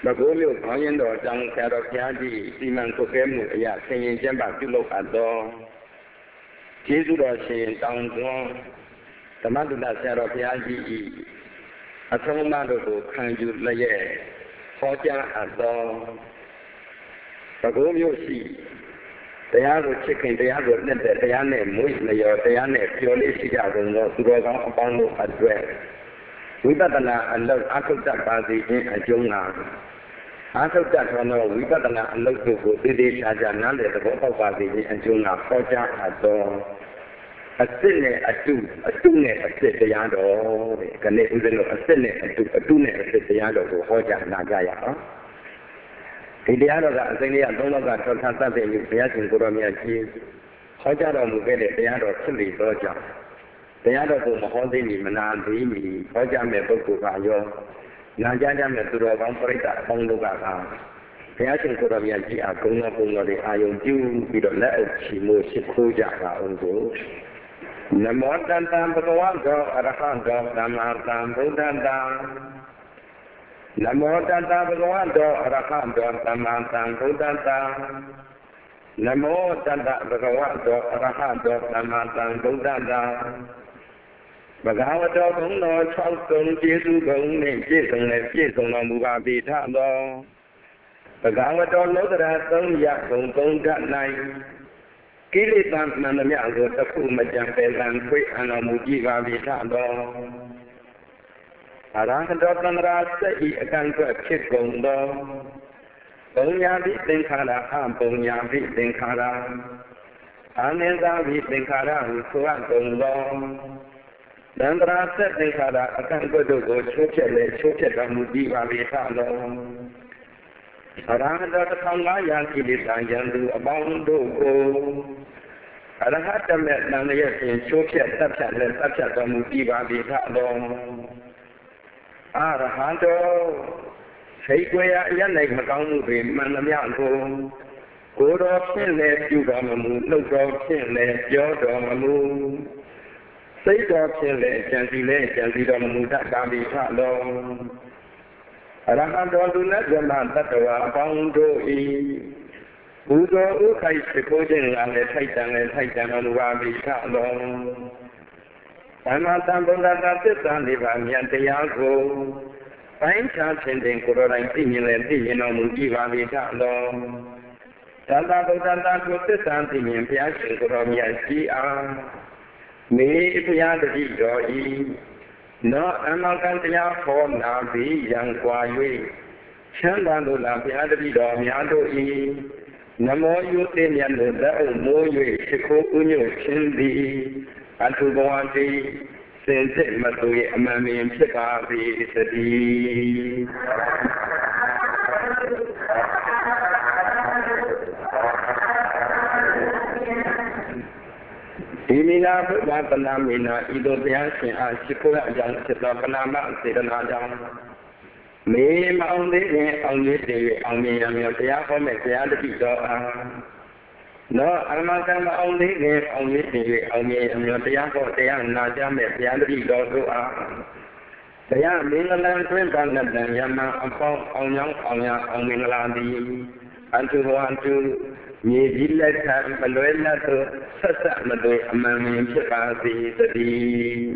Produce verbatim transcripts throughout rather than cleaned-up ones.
ဘဂိုးမြို့ခေါင်းရင်တော်ကြောင့်ဆရာတော်ဘုရားကြီးစီမံကုတ်ကဲမှုအရာဆင်ရင်ကျမ်းပါပြုလုပ်အပ်သောကျေးဇူးတော်ရှင်တောင်တွန်းဓမ္မတုဒ္ဒဆရာတော်ဘုရားကြီး၏အဆုံးအမတို့ကိုခံယူလျက်ဟောကြားအပ်သောဘဂိုးမြို့ရှိတရားကိုချစ်ခင်တရားကိုနှစ်သက်တရားနဲ့မွေးလျော်တရားနဲ့ပြောလေးရှိကြကုန်သောသူတော်ကောင်းအပေါင်းတို့အတွက်ဝိပဿနာအလုပ်အထုတ်တတ်ပါစေခြင်းအကျိုးငါအထုတ်တတ်သောဝိပဿနာအလုပ်တို့ကိုသေသေးချာချာနားလည်သဘောပေါက်ပါစေခြင်းအကျိုးငါဟောကြားအပ်သောအစစ်နဲ့အတုအတုနဲ့အစစ်တရားတော်တဲ့ခဏဦးဇင်းတို့အစစ်နဲ့အတုအတုနဲ့အစစ်တရားတော်ကိုဟောကြားနာကြရအောင်ဒီတရားတော်ကအစိမ်းလေးကသုံးလောက်ကထောက်ထားသတ်တဲ့ဘုရားရှင်ကိုရောမြတ်ကြီးဟောကြားတော်မူခဲ့တဲ့တရားတော်ဖြစ်လေသောကြောင့်တရားတော်ကိုမဟောသိမီမနာသေးမီဟောကြားမဲ့ပုဂ္ဂိုလ်ကရောနာကြားကြမဲ့သူတော်ကောင်းပရိသတ်အပေါင်းတို့ကဘုရားရှင်ကိုရောမြတ်ကြီးအကုန်းတော်ကုန်းတော်တွေအာယုံပြုပြီးတော့လက်အုပ်ချီမိုးရှိခိုးကြပါအောင်ကိုနမောတတံဘဂဝတောအရဟံတောသမ္မာသမ္ဗုဒ္ဓံတံနမောတတဘဂဝတောအရဟံတောသမ္မာသမ္ဗုဒ္ဓံတံနမောတတဘဂဝတောအရဟံတောသမ္မာသမ္ဗုဒ္ဓံတံဘဂဝတောဘုံတော်၆စုံကျေးဇူးကုန်နှင့်ပြည့်စုံနဲ့ပြည့်စုံတော်မူပါပေထသောဘဂဝတောလောကရာသုံးရဂုံသုံးဓာတ်၌ကိလေသာမှန်သမျှကိုတစ်ခုမကြံပယ်ကံခွေအံတော်မူကြည်ပါပေထသောအရဟံတောသံဃာစက်ဤအကန့်အကွက်ဖြစ်ကုန်သောပုံညာပိသင်္ခါရအပုံညာပိသင်္ခါရအာနိသပိသင်္ခါရဟုဆိုအပ်ကုန်သောသံဃာစက်သင်္ခါရအကန့်အကွက်တို့ကိုချိုးဖျက်လေချိုးဖျက်တော်မူကြည်ပါပေထသောအရဟံတောတစ်ထောင်ငါးရာကိလေသာယံသူအပေါင်းတို့ကိုအရဟတမေတန်ရဲ့ဖြင့်ချိုးဖျက်တပ်ဖြတ်และတပ်ဖြတ်တော်မူကြည်ပါပေထသောအရဟံတောစိတ်ွယ်ရာအရ၌မကောင်းမှုတွေမှန်သမျှကိုကိုယ်တော်ဖြင့်လည်းပြုတော်မမူနှုတ်တော်ဖြင့်လည်းပြောတော်မမူစိတ်တော်ဖြင့်လည်းကြံစီလည်းကြံစီတော်မမူတတ်ပါပေထသောအရဟံတောလူနဲ့ဇမတတ္တဝါအပေါင်းတို့၏ဘူသောဥခိုက်စကိုးခြင်းကလည်းထိုက်တန်လည်းထိုက်တန်တော်မူပါပေထသောသမ္မာသမ္ဗုဒ္ဓတာသစ္စာလေးပါးမြတ်တရားကိုပိုင်းခြားခြင်းတင်ကိုယ်တော်တိုင်သိမြင်လည်းသိမြင်တော်မူကြည်ပါပေထသောသတ္တဗုဒ္ဓတာကိုသစ္စာသိမြင်ဘုရားရှင်ကိုယ်တော်မြတ်ကြီးအားမေဘုရားတတိတော်ဤနောအမကံတရားဟောနာပြီးရန်ကွာ၍ချမ်းသာလို့လားဘုရားတတိတော်များတို့ဤနမောယုသိမြတ်လို့လက်အုပ်မိုး၍ရှိခိုးဥညွတ်ခြင်းသည်အထုဘဝတိစင်စစ်မတူရဲ့အမှန်မြင်ဖြစ်ပါစေတည်းဒီမိနာဘုရားပနာမိနာဤသို့ဘုရားရှင်အားရှိခိုးအကြောင်းဖြစ်သောပနာမစေတနာကြောင့်မေမအောင်သေးရင်အောင်ရည်တည်းအောင်မြင်ရမြောတရားဟောမဲ့ဘုရားတတိတော်အားနောအမကံမအောင်သေးရင်အောင်ရည်တည်းအောင်မြင်ရမြောတရားဟောတရားနာကြမဲ့ဘုရားတတိတော်တို့အားတရားမင်္ဂလာတွင်ပါဏတံယမအပေါင်းအောင်ကြောင်းအောင်ရအောင်မင်္ဂလာသည်အတုဘဝတုမြေကြီးလက်ထမလွဲလတ်သို့ဆက်ဆက်မတွေ့အမှန်မြင်ဖြစ်ပါစေတည်း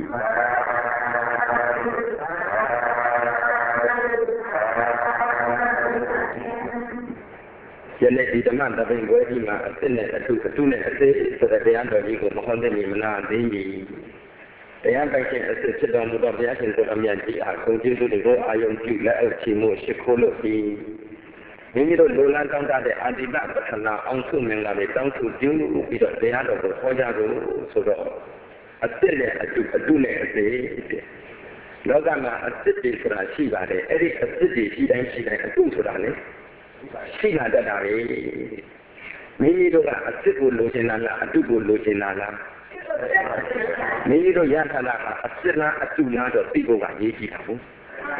ယနေ့ဒီဓမ္မတပင်ကိုဒီမှာအစ်နဲ့အထုအထုနဲ့အသေးဆိုတဲ့တရားတော်ကြီးကိုမဟုတ်တဲ့မနာသိမီတရားပိုင်ရှင်အစ်ဖြစ်တော်မူသောဘုရားရှင်ကိုအမြတ်ကြီးအားကုန်ကျေးဇူးတွေကိုအာယုံပြုလက်အပ်ချီမှုရှိခိုးလို့ပြီးမိမိတို့လူလန်းတောင်းတတဲ့အာတိတပထနာအောင်စုမင်္ဂလာတွေတောင်းစုပြုပြီးတော့တရားတော်ကိုဟောကြားလို့ဆိုတော့အစ်နဲ့အထုအထုနဲ့အသေးလောကမှာအစ်တွေဆိုတာရှိပါတယ်အဲ့ဒီအစ်တွေရှိတိုင်းရှိတိုင်းအထုဆိုတာလေရှိလာတတ်တာပဲမိမိတို့ကအစ်ကိုလိုချင်တာလားအထုကိုလိုချင်တာလားမိမိတို့ရထားတာကအစ်လားအထုလားတော့သိဖို့ကရေးကြည့်တာဘူး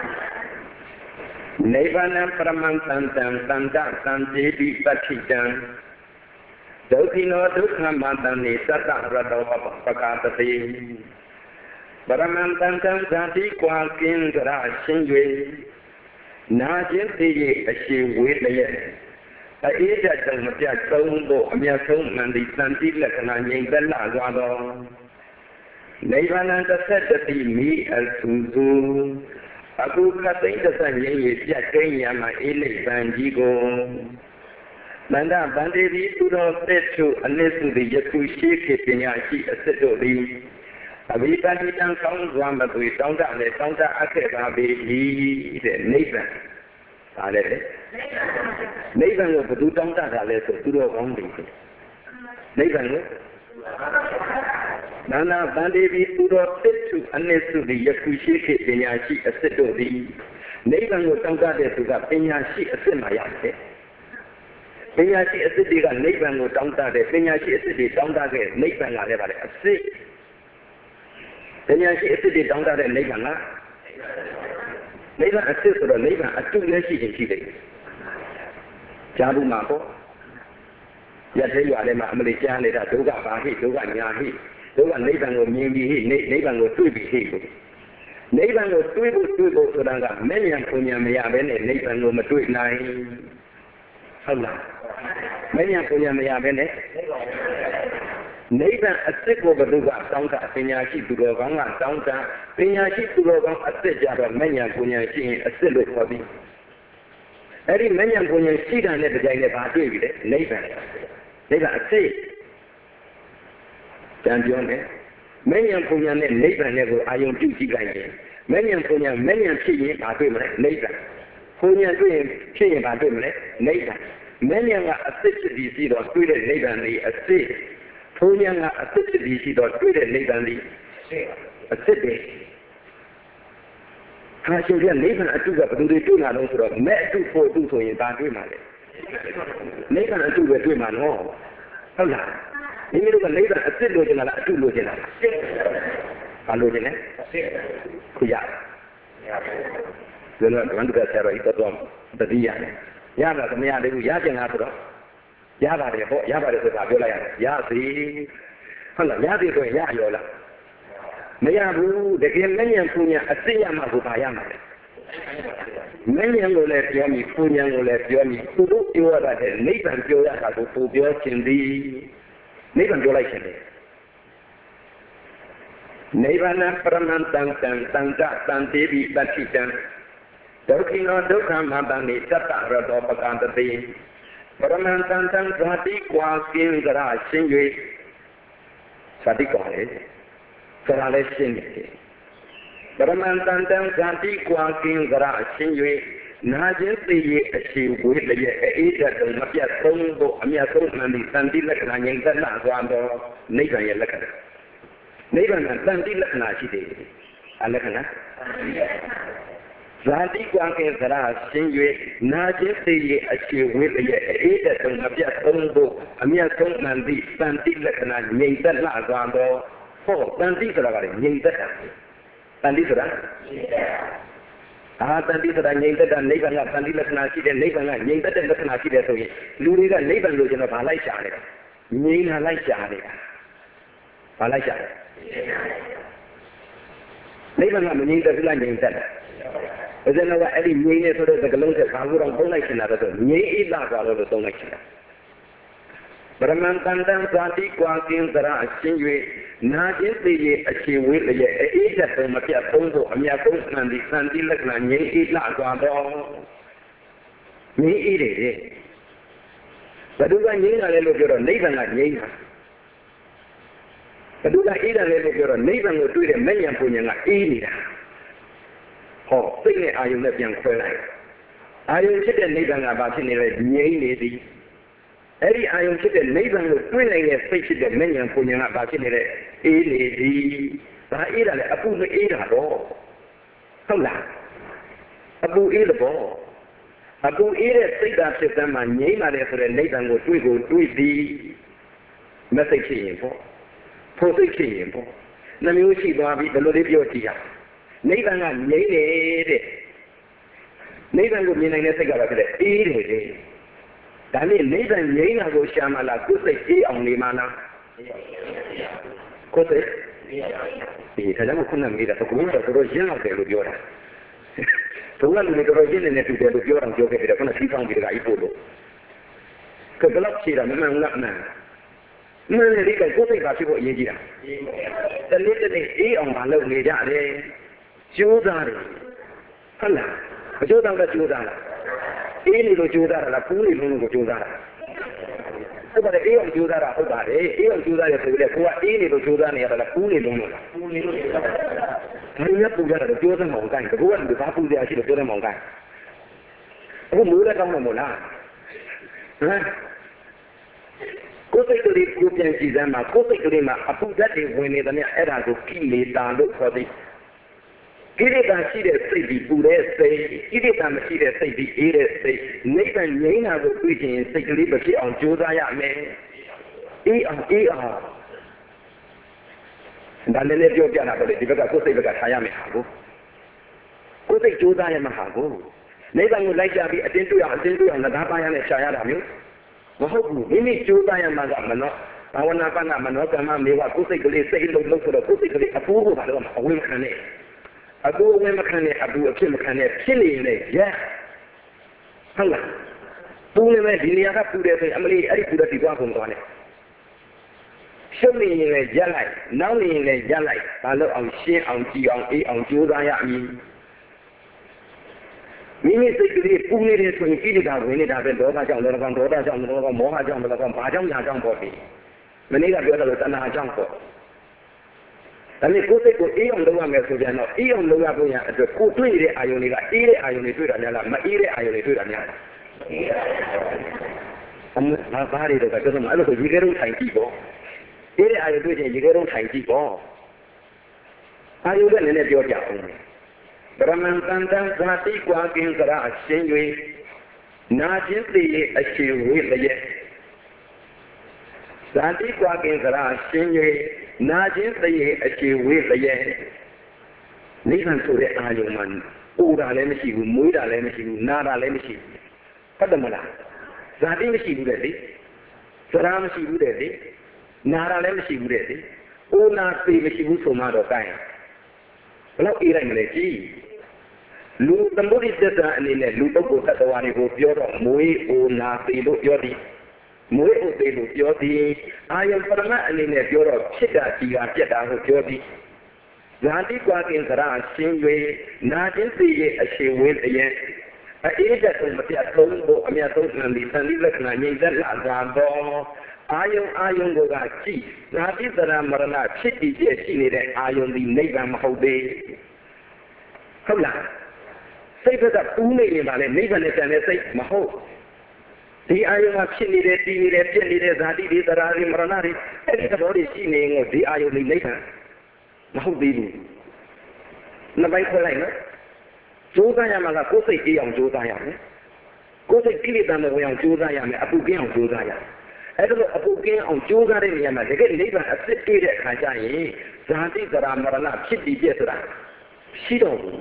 နိဗ္ဗာန်ပရမံသံတံသန္တသံတိပိပဋ္ဌိတံဒုက္ခိနောဒုက္ခမတံနိသတ္တရတောပကာတတိပရမံတံသံဇာတိကွာကင်းကြရရှင်း၍နာချင်းသိရဲ့အရှင်ဝေးလျက်အေးတတ်တဲ့မပြတ်သုံးဖို့အမြတ်ဆုံးမှန်သည့်တန်တိလက္ခဏာငြိမ်သက်လာသွားသောနိဗ္ဗာန်တစ်ဆက်တည်းမိအဆူဆူအခုကသိတဲ့ဆက်ငြိမ်ရပြတ်ကိန်းရမှာအေးလိပ်ပန်ကြီးကိုမန္တဗန္တိတိသူတော်သက်သူအနစ်စုသည်ယခုရှိခေပညာရှိအစစ်တို့သည်အဘိဓမ္မိတံကောင်းစွာမသွေတောင်းတနဲ့တောင်းတအပ်ခဲ့ပါပေ၏တဲ့နိဗ္ဗာန်ပါလေနိဗ္ဗာန်ကိုဘယ်သူတောင်းတတာလဲဆိုသူတော်ကောင်းတွေနိဗ္ဗာန်ကိုနာနာဗန္တိတိသူတော်သက်သူအနစ်စုသည်ယခုရှိခေပညာရှိအစစ်တို့သည်နိဗ္ဗာန်ကိုတောင်းတတဲ့သူကပညာရှိအစစ်မှရတယ်ပညာရှိအစစ်တွေကနိဗ္ဗာန်ကိုတောင်းတတယ်ပညာရှိအစစ်တွေတောင်းတခဲ့နိဗ္ဗာန်ကလည်းပါလေအစစ်ပညာရှိအစစ်တွေတောင်းတတဲ့နိဗ္ဗာန်ကနိဗ္ဗာန်အစစ်ဆိုတော့နိဗ္ဗာန်အတုလည်းရှိခြင်းရှိတယ်ကြားဘူးမှာပေါ့ရသေးရွာထဲမှာအမလေးကြားနေတာဒုက္ခပါဟိဒုက္ခညာဟိဒုက္ခနိဗ္ဗာန်ကိုမြင်ပြီးဟိနိဗ္ဗာန်ကိုတွေ့ပြီးဟိကိုနိဗ္ဗာန်ကိုတွေ့ဖို့တွေ့ဖို့ဆိုတာကမဲ့ဉာဏ်ပုံဉာဏ်မရဘဲနဲ့နိဗ္ဗာန်ကိုမတွေ့နိုင်ဟုတ်လားမဉ္ဇဉ်ပညာမရပဲနဲ့နိဗ္ဗာန်အစစ်ကိုဘယ်သူကတောင်းတာပညာရှိသူတော်ကောင်းကတောင်းတာပညာရှိသူတော်ကောင်းအစစ်ကြတော့မဉ္ဇဉ်ပညာရှိရင်အစစ်လို့ခေါ်ပြီးအဲ့ဒီမဉ္ဇဉ်ပညာရှိတာနဲ့တကြိုင်နဲ့ဘာတွေ့ပြီလဲနိဗ္ဗာန်နိဗ္ဗာန်အစစ်ကြံပြောမယ်မဉ္ဇဉ်ပညာနဲ့နိဗ္ဗာန်နဲ့ကိုအာယုံပြုကြည့်လိုက်ရင်မဉ္ဇဉ်ပညာမဉ္ဇဉ်ဖြစ်ရင်ဘာတွေ့မလဲနိဗ္ဗာန်ပညာတွေ့ရင်ဖြစ်ရင်ဘာတွေ့မလဲနိဗ္ဗာန်မဉ္ဇဉ်ကအစစ်ဖြစ်ပြီးရှိတော့တွေ့တဲ့နိဗ္ဗာန်လေးအစစ်ဘုံဉာဏ်ကအစစ်ဖြစ်ပြီးရှိတော့တွေ့တဲ့နိဗ္ဗာန်လေးအစစ်တယ်ခါရှင်ကနိဗ္ဗာန်အတုကဘယ်သူတွေတွေ့လာလို့ဆိုတော့မဲ့အတုဖို့အတုဆိုရင်ဒါတွေ့မှာလေနိဗ္ဗာန်အတုပဲတွေ့မှာနော်ဟုတ်လားမိမိတို့ကနိဗ္ဗာန်အစစ်လို့ကျင်လာလားအတုလို့ကျင်လာလားဘာလို့ကျင်လဲခုရကျွန်တော်ကဝန်ကဆရာတော်ဤတော်တတိယနဲ့ရတာသမယလေးကိုရကျင်လားဆိုတော့ရပါတယ်ပေါ့ရပါတယ်ဆိုတာပြောလိုက်ရတယ်ရစီဟုတ်လားရသည်ဆိုရင်ရရောလားမရဘူးတကယ်မဉ္ဇဉ်ပညာအစစ်ရမှကိုပါရမှာလေမဉ္ဇဉ်ကိုလည်းပြောမိပညာကိုလည်းပြောမိသူတို့ပြောရတဲ့နိဗ္ဗာန်ပြောရတာကိုသူပြောခြင်းသည်နိဗ္ဗာန်ပြောလိုက်ခြင်းလေနိဗ္ဗာန်ပရမန္တံတံတံတတံတေပိတတိတံဒုက္ခိနောဒုက္ခမတံနိတတ္တရတောပကံတတိပရမန္တံတံဇာတိကွာကင်းကြရရှင်း၍ဇာတိကွာလေကြရလည်းရှင်းနေတယ်ပရမန္တံတံဇာတိကွာကင်းကြရရှင်း၍နာခြင်းသိရဲ့အရှိဝေးလျက်အေးတတ်မပြတ်သုံးဖို့အမြတ်ဆုံးမှန်သည့်တန်တိလက္ခဏာငြိမ်သက်လာသွားသောနိဗ္ဗာန်ရဲ့လက္ခဏာနိဗ္ဗာန်ကတန်တိလက္ခဏာရှိတယ်အလက္ခဏာဇာတိကွာကဲသရာရှင်း၍နာခြင်းသိရဲ့အရှိဝေးရဲ့အေးတဲ့မပြတ်သုံးဖို့အမြတ်ဆုံးမှန်သည့်တန်တိလက္ခဏာငြိမ်သက်လာသွားသောဟောတန်တိဆိုတာကလည်းငြိမ်သက်တာတန်တိဆိုတာအာတန်တိဆိုတာငြိမ်သက်တာနိဗ္ဗာန်ကတန်တိလက္ခဏာရှိတဲ့နိဗ္ဗာန်ကငြိမ်သက်တဲ့လက္ခဏာရှိတဲ့ဆိုရင်လူတွေကနိဗ္ဗာန်လို့ကျွန်တော်ဗာလိုက်ရှာနေတာငြိမ်လာလိုက်ရှာနေတာဗာလိုက်ရှာတယ်နိဗ္ဗာန်ကမငြိမ်သက်ဘူးလားငြိမ်သက်တယ်ဘယ်စတော့အဲ့ဒီငြိမ်နေဆိုတဲ့သကလုံးဆက်ဘာလို့တော့သုံးလိုက်ချင်တာလဲဆိုငြိမ်အိလာပါလို့သုံးလိုက်ချင်တာပရမန္တန်တံဇာတိကွာကင်းသရအရှင်း၍နာခြင်းသိရဲ့အရှိဝေးလျက်အေးတဲ့မပြတ်သုံးဖို့အမြတ်ဆုံးမှန်သည့်သံတိလက္ခဏာငြိမ်အိလာသွားတော့ငြိမ်အိတယ်ဘယ်သူကငြိမ်လာလဲလို့ပြောတော့နိဗ္ဗာန်ကငြိမ်တာဘယ်သူကအေးတယ်လဲလို့ပြောတော့နိဗ္ဗာန်ကိုတွေ့တဲ့မဉ္ဇဉ်ပညာကအေးနေတာဟောစိတ်နဲ့အာယုံနဲ့ပြန်ခွဲလိုက်အာယုံဖြစ်တဲ့နိဗ္ဗာန်ကဘာဖြစ်နေလဲငြိမ်းနေသည်အဲ့ဒီအာယုံဖြစ်တဲ့နိဗ္ဗာန်ကိုတွေ့နိုင်တဲ့စိတ်ဖြစ်တဲ့မဉ္ဇဉ်ပညာကဘာဖြစ်နေလဲအေးနေသည်ဘာအေးတာလဲအပူမအေးတာတော့ဟုတ်လားအပူအေးတော့အပူအေးတဲ့စိတ်ဓာတ်ဖြစ်တဲ့မှာငြိမ်းလာတယ်ဆိုတဲ့နိဗ္ဗာန်ကိုတွေ့ကိုတွေ့သည်မစိတ်ဖြစ်ရင်ပေါ့ဖို့စိတ်ဖြစ်ရင်ပေါ့နှမျိုးရှိသွားပြီဘယ်လိုလေးပြောကြည့်ရနိဗ္ဗာန်ကငြိမ်းနေတဲ့နိဗ္ဗာန်ကိုမြင်နိုင်တဲ့စိတ်ကတော့ဖြစ်တယ်အေးတယ်လေဒါနဲ့နိဗ္ဗာန်ငြိမ်းတာကိုရှာမလားကိုယ်စိတ်အေးအောင်နေမလားကိုယ်စိတ်အေးဒါကြောင့်ခုနကမေးတာဘုရားတော်တော်ရင်းလောက်တယ်လို့ပြောတာဘုရားလူတွေတော်တော်ရင်းနေတူတယ်လို့ပြောတော့ပြောခဲ့ပြီတော့ခုနစီးဆောင်ပြီးတကကြီးပို့လို့ကဘလောက်ချေတာမမှန်ဘူးလားအမှန်မှန်တယ်ဒီကကိုယ်စိတ်ကဖြစ်ဖို့အရေးကြီးတာတနေ့တနေ့အေးအောင်မလုပ်နေကြတယ်ကျိုးစားတယ်ဟုတ်လားမကျိုးတော့လည်းကျိုးစားလားအေးနေလို့ကျိုးစားတာလားပူးနေလို့ကိုကျိုးစားတာဟုတ်ပါတယ်အေးအောင်ကျိုးစားတာဟုတ်ပါတယ်အေးအောင်ကျိုးစားရဆိုပြီးလေကိုကအေးနေလို့ကျိုးစားနေရတာလားပူးနေလို့လားပူးနေလို့ဒါလည်းပူကြတာကျိုးစားမောင်ကိုင်းကိုကလူသားပူကြရှိလို့ကျိုးစားမောင်ကိုင်းအခုမိုးလည်းကောင်းတယ်မို့လားဟမ်ကိုယ်စိတ်ကလေးကိုပြန်ကြည့်စမ်းမှာကိုယ်စိတ်ကလေးမှာအပူဓာတ်တွေဝင်နေတယ်မြအဲ့ဒါကိုကိလေသာလို့ခေါ်သည်ကိလေသာရှိတဲ့စိတ်ဒီပူတဲ့စိတ်ကိလေသာမရှိတဲ့စိတ်ဒီအေးတဲ့စိတ်နိဗ္ဗာန်ငြိမ်းတာကိုတွေ့ခြင်းစိတ်ကလေးပဲဖြစ်အောင်ကြိုးစားရမယ်အေးအောင်အေးအောင်ဒါလည်းလည်းပြောပြတာပဲဒီဘက်ကကိုယ်စိတ်ဘက်ကထားရမယ်ဟာကိုကိုယ်စိတ်ကြိုးစားရမှာဟာကိုနိဗ္ဗာန်ကိုလိုက်ကြပြီးအတင်းတွေ့အောင်အတင်းတွေ့အောင်ငါးပါးရနဲ့ရှာရတာမျိုးမဟုတ်ဘူးမိမိကြိုးစားရမှာကမနောဘာဝနာပနာမနောကမ္မမေဝကိုယ်စိတ်ကလေးစိတ်လုံးလုံးဆိုတော့ကိုယ်စိတ်ကလေးအပူကိုဘာလို့အဝိမခံနဲ့အပူအဝိမခံနဲ့အပူအဖြစ်မခံနဲ့ဖြစ်နေလေရဲဟုတ်လားပူနေမဲ့ဒီနေရာကပူတယ်ဆိုရင်အမလီအဲ့ဒီပူတဲ့ဒီသွားကုန်သွားတယ်ရှုပ်နေရင်လည်းရက်လိုက်နောက်နေရင်လည်းရက်လိုက်ဘာလို့အောင်ရှင်းအောင်ကြည်အောင်အေးအောင်ကြိုးစားရမည်မိမိစိတ်ကလေးပူနေတယ်ဆိုရင်ကိလေသာဝင်နေတာပဲဒေါသကြောင့်လည်းကောင်းဒေါသကြောင့်လည်းကောင်းမောဟကြောင့်လည်းကောင်းဘာကြောင့်ညာကြောင့်ပေါ့ဒီမနေ့ကပြောတယ်လို့တဏှာကြောင့်ပေါ့ဒါနဲ့ကိုယ်စိတ်ကိုအေးအောင်လုပ်ရမယ်ဆိုပြန်တော့အေးအောင်လုပ်ရဖို့ရအတွက်ကိုတွေ့တဲ့အာယုန်တွေကအေးတဲ့အာယုန်တွေတွေ့တာများလားမအေးတဲ့အာယုန်တွေတွေ့တာများလားအမဘာဘာတွေတော့ကတော့အဲ့လိုဆိုရေခဲတုံးထိုင်ကြည့်ပေါ့အေးတဲ့အာယုန်တွေ့ရင်ရေခဲတုံးထိုင်ကြည့်ပေါ့အာယုန်ကလည်းနည်းနည်းပြောပြအောင်ဗရမန်တန်တန်ဇာတိကွာကင်းစရာအရှင်း၍နာခြင်းသိရဲ့အရှိဝေလျက်ဇာတိကွာကင်းစရာအရှင်း၍နာခြင်းသိရဲ့အရှိဝေလျက်နိဗ္ဗာန်ဆိုတဲ့အာယုံမှာပူတာလည်းမရှိဘူးမွေးတာလည်းမရှိဘူးနာတာလည်းမရှိဘူးဟုတ်တယ်မလားဇာတိမရှိဘူးတဲ့လေစရာမရှိဘူးတဲ့လေနာတာလည်းမရှိဘူးတဲ့လေအိုနာသိမရှိဘူးဆိုမှတော့ကိုင်းဘလောက်အေးလိုက်မလဲကြည့်လူသမုဒိတ္တအနေနဲ့လူပုဂ္ဂိုလ်သတ္တဝါတွေကိုပြောတော့မွေးအိုနာသိလို့ပြောသည်မွေးအိုသိလို့ပြောသည်အာယုပရမတ်အနေနဲ့ပြောတော့ဖြစ်တာကြီးတာပြက်တာကိုပြောသည်ဇာတိကွာကင်စရာရှင်း၍နာခြင်းသိရဲ့အရှိဝေးအရင်အေးတဲ့ဆုံးမပြတ်ဆုံးဖို့အမြတ်ဆုံးခံပြီးသံလိလက္ခဏာငြိမ့်သက်လာတာတော့အာယုံအာယုံကကြည့်ဇာတိတရာမရဏဖြစ်တည်ပြည့်ရှိနေတဲ့အာယုံဒီနိဗ္ဗာန်မဟုတ်သေးဟုတ်လားစိတ်ကပူးနေနေပါလေနိဗ္ဗာန်နဲ့တန်တဲ့စိတ်မဟုတ်ဒီအာယုံမှာဖြစ်နေတဲ့တည်နေတဲ့ပြည့်နေတဲ့ဇာတိတွေတရာတွေမရဏတွေအဲ့ဒီသဘောတွေရှိနေရင်ဒီအာယုံဒီနိဗ္ဗာန်မဟုတ်သေးဘူးနှစ်ပိုင်းခွဲလိုက်နော်ကြိုးစားရမှာကကိုယ်စိတ်အေးအောင်ကြိုးစားရမယ်ကိုယ်စိတ်ကိလေသာမဝင်အောင်ကြိုးစားရမယ်အပူကင်းအောင်ကြိုးစားရမယ်အဲ့ဒါလို့အပူကင်းအောင်ကြိုးစားတဲ့နေရာမှာတကယ်နိဗ္ဗာန်အစစ်တွေ့တဲ့အခါကျရင်ဇာတိတရာမရဏဖြစ်တည်ပြည့်ဆိုတာရှိတော့ဘူး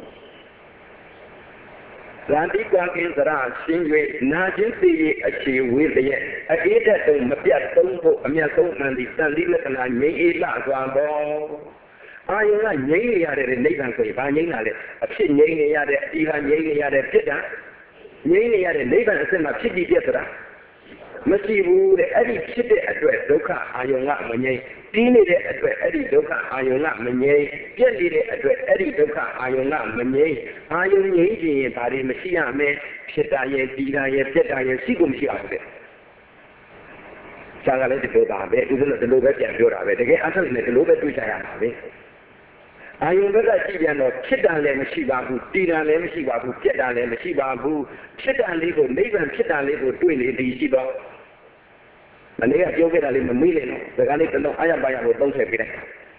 ဇာတိကွာကင်းစရာရှင်း၍နာခြင်းသိရဲ့အခြေဝေးလျက်အေးတဲ့တုံမပြတ်သုံးဖို့အမြတ်ဆုံးမှန်သည့်တန်လိလက္ခဏာငြိမ်းအေးလှစွာသောအာယုံကငြိမ်းနေရတဲ့နိဗ္ဗာန်ဆိုရင်ဘာငြိမ်းတာလဲအဖြစ်ငြိမ်းနေရတဲ့အတိဟာငြိမ်းနေရတဲ့ဖြစ်တာငြိမ်းနေရတဲ့နိဗ္ဗာန်အစစ်မှာဖြစ်တည်ပြည့်ဆိုတာမရှိဘူးတဲ့အဲ့ဒီဖြစ်တဲ့အတွက်ဒုက္ခအာယုံကမငြိမ်းပြီးနေတဲ့အတွက်အဲ့ဒီဒုက္ခအာယုံကမငြိမ်းပြည့်နေတဲ့အတွက်အဲ့ဒီဒုက္ခအာယုံကမငြိမ်းအာယုံငြိမ်းခြင်းရင်ဒါတွေမရှိရမယ်ဖြစ်တာရဲ့ပြီးတာရဲ့ပြည့်တာရဲ့ရှိကိုမရှိအောင်တဲ့ဇာကလည်းဒီလိုပါပဲဒီလိုဒီလိုပဲပြန်ပြောတာပဲတကယ်အထုတ်နေဒီလိုပဲတွေ့ကြရမှာပဲအာယုံဘက်ကကြည့်ပြန်တော့ဖြစ်တာလည်းမရှိပါဘူးတည်တာလည်းမရှိပါဘူးပြည့်တာလည်းမရှိပါဘူးဖြစ်တာလေးကိုနိဗ္ဗာန်ဖြစ်တာလေးကိုတွေ့နေသည်ရှိတော့မနေ့ကပြောခဲ့တာလေးမမေ့နဲ့နော်ဒါကလေးတစ်လုံးအာရပါရကိုသုံးထည့်ပေးလိုက်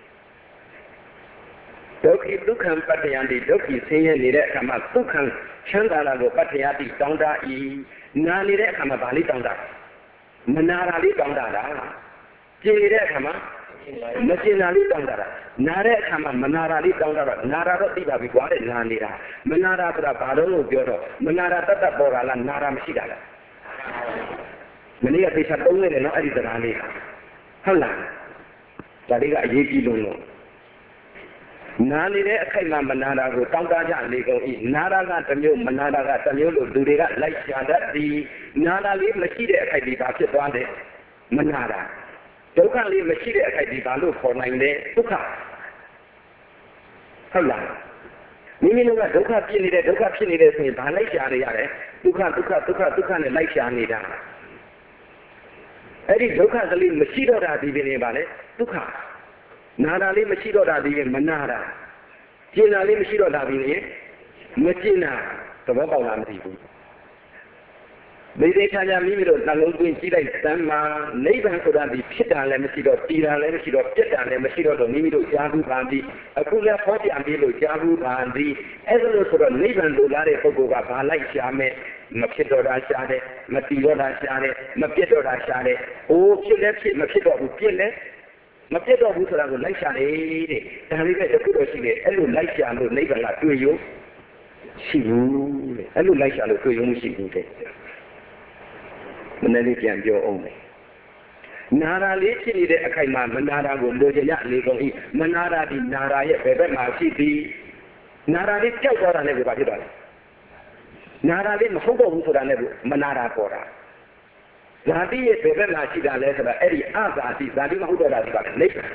ဒုက္ခိဒုက္ခံပတ္တယံဒီဒုက္ခိဆင်းရဲနေတဲ့အခါမှာဒုက္ခံချမ်းသာတာကိုပတ္တယတိတောင်းတဤနာနေတဲ့အခါမှာဗာလေးတောင်းတမနာတာလေးတောင်းတတာကျင်နေတဲ့အခါမှာမကျင်တာလေးတောင်းတတာနာတဲ့အခါမှာမနာတာလေးတောင်းတတော့နာတာတော့သိပါပြီကွာတဲ့နာနေတာမနာတာဆိုတာဘာလို့လို့ပြောတော့မနာတာတတ်တတ်ပေါ်တာလားနာတာမရှိတာလားမနေ့ကသေချာသုံးနေတယ်နော်အဲ့ဒီတရားလေးဟုတ်လားဒါလေးကအရေးကြီးလို့လို့နာနေတဲ့အခက်မှမနာတာကိုတောင်းတကြလေကုန်၏နာတာကတစ်မျိုးမနာတာကတစ်မျိုးလို့လူတွေကလိုက်ရှာတတ်သည်နာတာလေးမရှိတဲ့အခိုက်ဒီပါဖြစ်သွားတယ်မနာတာဒုက္ခလေးမရှိတဲ့အခိုက်ဒီပါလို့ခေါ်နိုင်တယ်ဒုက္ခဟုတ်လားမိမိတို့ကဒုက္ခဖြစ်နေတဲ့ဒုက္ခဖြစ်နေတဲ့ဆိုရင်ဘာလိုက်ရှာနေရတယ်ဒုက္ခဒုက္ခဒုက္ခဒုက္ခနဲ့လိုက်ရှာနေတာအဲ့ဒီဒုက္ခကလေးမရှိတော့တာဒီပင်နေပါလေဒုက္ခနာတာလေးမရှိတော့တာဒီပင်မနာတာကျင်တာလေးမရှိတော့တာဒီပင်မကျင်တာသဘောပေါက်လားမသိဘူးမိသေးချာချာမိမိတို့နှလုံးသွင်းကြည့်လိုက်သမ်းမှာနိဗ္ဗာန်ဆိုတာဒီဖြစ်တာလည်းမရှိတော့တည်တာလည်းမရှိတော့ပြတ်တာလည်းမရှိတော့တော့မိမိတို့ကြားဘူးပါသည်အခုလည်းဟောပြပြီးလို့ကြားဘူးပါသည်အဲ့ဒါလို့ဆိုတော့နိဗ္ဗာန်လိုလားတဲ့ပုဂ္ဂိုလ်ကဘာလိုက်ရှာမယ်မဖြစ်တော့တာရှာတယ်မတည်တော့တာရှာတယ်မပြတ်တော့တာရှာတယ်အိုးဖြစ်လည်းဖြစ်မဖြစ်တော့ဘူးပြတ်လည်းမပြတ်တော့ဘူးဆိုတာကိုလိုက်ရှာတယ်တဲ့ဒါလေးပဲတခုတော့ရှိတယ်အဲ့လိုလိုက်ရှာလို့နိဗ္ဗာန်ကတွေ့ရုံရှိဘူးတဲ့အဲ့လိုလိုက်ရှာလို့တွေ့ရုံမရှိဘူးတဲ့မနေ့ကပြန်ပြောအောင်မယ်နာရာလေးဖြစ်နေတဲ့အခိုက်မှာမနာရာကိုလိုချင်ရလေကုန်၏မနာရာဒီနာရာရဲ့ဘယ်ဘက်မှာဖြစ်သည်နာရာလေးကြောက်သွားတာနဲ့ဘာဖြစ်သွားလဲနာရာလေးမဟုတ်တော့ဘူးဆိုတာနဲ့မနာရာပေါ်တာဇာတိရဲ့ဘယ်ဘက်မှာရှိတာလဲဆိုတာအဲ့ဒီအဇာတိဇာတိမဟုတ်တော့တာဒီပါလေနိဗ္ဗာန်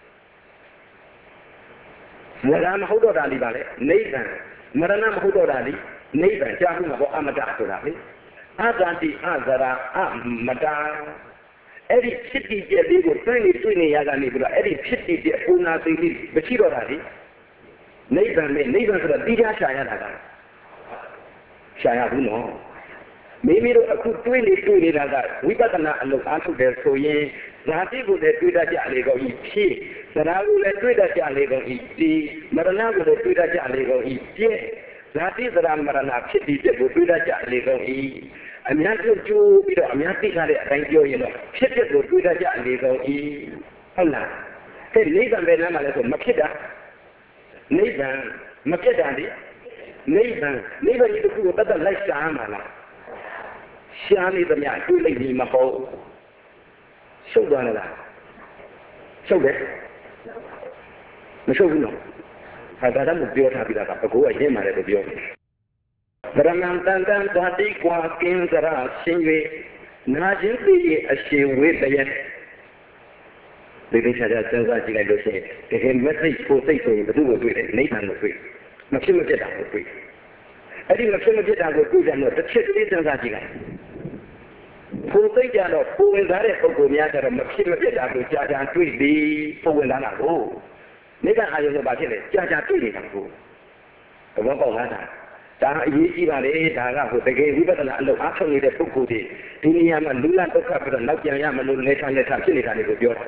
မရဏမဟုတ်တော့တာဒီပါလေနိဗ္ဗာန်မရဏမဟုတ်တော့တာဒီနိဗ္ဗာန်ကြားမှုမှာပေါ့အမတဆိုတာလေအဇာတိအဇရာအမတာအဲ့ဒီဖြစ်တည်တဲ့လေးကိုတွင်းနေတွင်းနေရကနေပြီးတော့အဲ့ဒီဖြစ်တည်တဲ့ဥနာသိလေးမရှိတော့တာလေနိဗ္ဗာန်နဲ့နိဗ္ဗာန်ဆိုတာတိကျရှာရတာကရှာရဘူးနော်မိမိတို့အခုတွေးနေတွေးနေတာကဝိပဿနာအလုပ်အားထုတ်တယ်ဆိုရင်ဇာတိကိုလည်းတွေးတတ်ကြလေကုန်၏ဖြစ်သရကိုလည်းတွေးတတ်ကြလေကုန်၏ဒီမရဏကိုလည်းတွေးတတ်ကြလေကုန်၏ပြည့်ဇာတိသရမရဏဖြစ်တည်တဲ့ကိုတွေးတတ်ကြလေကုန်၏အများကြီးကျိုးပြီးတော့အများသိထားတဲ့အတိုင်းပြောရင်တော့ဖြစ်တဲ့ကိုတွေးတတ်ကြလေကုန်၏ဟုတ်လားအဲ့ဒီနိဗ္ဗာန်ပဲနားမှာလဲဆိုမဖြစ်တာနိဗ္ဗာန်မဖြစ်တာလေနိဗ္ဗာန်နိဗ္ဗာန်ကြီးတစ်ခုကိုတတ်တတ်လိုက်ရှားမှာလားရှားနေသမျှတွေးလိုက်ပြီးမဟုတ်ရှုပ်သွားလားရှုပ်တယ်မရှုပ်ဘူးနော်ဟာဒါတော့ပြောထားပြီးတာကဘကိုးကရင်းမာတယ်လို့ပြောတယ်ဗရမန်တန်တန်ဓာတိကွာကင်းစရာရှင်၍နာခြင်းသိရဲ့အရှင်ဝေတရဲ့ဒီလိုချာချာစဉ်းစားကြည့်လိုက်လို့ရှိရင်တကယ်မသိကိုသိဆိုရင်ဘယ်သူ့ကိုတွေ့တယ်နိဗ္ဗာန်ကိုတွေ့မဖြစ်မပြတ်တာကိုတွေ့အဲ့ဒီမဖြစ်မပြတ်တာကိုတွေ့တယ်တော့တစ်ချက်ကလေးစဉ်းစားကြည့်လိုက်ကိုသိကြတော့ကိုဝင်သားတဲ့ပုဂ္ဂိုလ်များကြတော့မဖြစ်မပြတ်တာကိုကြာကြာတွေ့ပြီးကိုဝင်လာတာကိုနိဗ္ဗာန်အာရုံကဘာဖြစ်လဲကြာကြာတွေ့နေတာကိုသဘောပေါက်လားဒါအရေးကြီးပါလေဒါကဟိုတကယ်ဝိပဿနာအလုပ်အားထုတ်နေတဲ့ပုဂ္ဂိုလ်တွေဒီနေရာမှာလူလဒုက္ခပြီးတော့နောက်ပြန်ရမလို့လက်ချလက်ချဖြစ်နေတာတွေကိုပြောတာ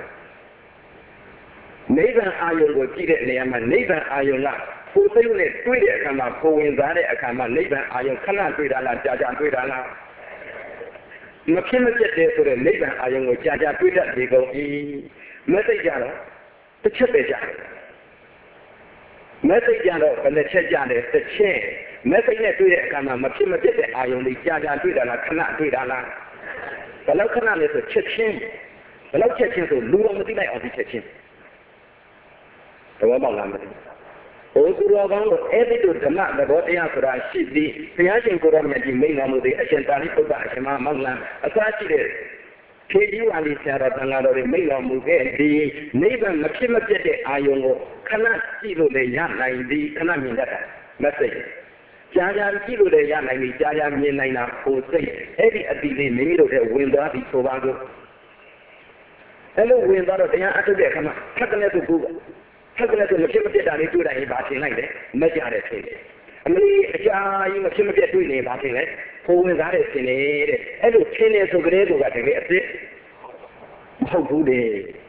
နိဗ္ဗာန်အာယုံကိုကြည့်တဲ့နေရာမှာနိဗ္ဗာန်အာယုံကကိုယ်သိနဲ့တွေ့တဲ့အခါမှာကိုဝင်စားတဲ့အခါမှာနိဗ္ဗာန်အာယုံခဏတွေ့တာလားကြာကြာတွေ့တာလားမဖြစ်မပြတ်တဲ့ဆိုတဲ့နိဗ္ဗာန်အာယုံကိုကြာကြာတွေ့တတ်ဒီကုန်၏မသိကြတော့တစ်ချက်ပဲကြာတယ်မသိကြတော့ဘယ်နှချက်ကြာတယ်တစ်ချက်မသိနဲ့တွေ့တဲ့အခါမှာမဖြစ်မပြတ်တဲ့အာယုံတွေကြာကြာတွေ့တာလားခဏတွေ့တာလားဘယ်လောက်ခဏလဲဆိုချက်ချင်းဘယ်လောက်ချက်ချင်းဆိုလူတော်မသိလိုက်အောင်ဒီချက်ချင်းသဘောပေါက်လားမသိဘူး။အိုသူတော်ကောင်းကိုအဲ့ဒီတို့ဓမ္မသဘောတရားဆိုတာရှိပြီးဘုရားရှင်ကိုယ်တော်မြတ်ကြီးမိန့်တော်မူတဲ့အရှင်သာရိပုတ္တအရှင်မမောဂလန်အစရှိတဲ့ဖြေကြီးဝါလီဆရာတော်တန်ဃာတော်တွေမိန့်တော်မူခဲ့ဒီနိဗ္ဗာန်မဖြစ်မပြတ်တဲ့အာယုံကိုခဏကြည့်လို့လည်းရနိုင်သည်ခဏမြင်တတ်တာမသိကြာကြာကြည့်လို့လည်းရနိုင်ပြီကြာကြာမြင်နိုင်တာကိုစိတ်အဲ့ဒီအတိလေးမိမိတို့ရဲ့ဝင်သွားပြီးဆိုပါစို့အဲ့လိုဝင်သွားတော့တရားအထုတ်တဲ့အခါမှာခက်တဲ့သူကူခက်တဲ့သူမဖြစ်မပြတ်တာလေးတွေ့တိုင်းပါထင်လိုက်တယ်မကြတဲ့ထင်တယ်အမေအကြာကြီးမဖြစ်မပြတ်တွေ့နေပါထင်တယ်ဖိုးဝင်သားတယ်ထင်နေတဲ့အဲ့လိုထင်နေဆိုကြတဲ့သူကတကယ်အစ်စ်မဟုတ်ဘူးလေ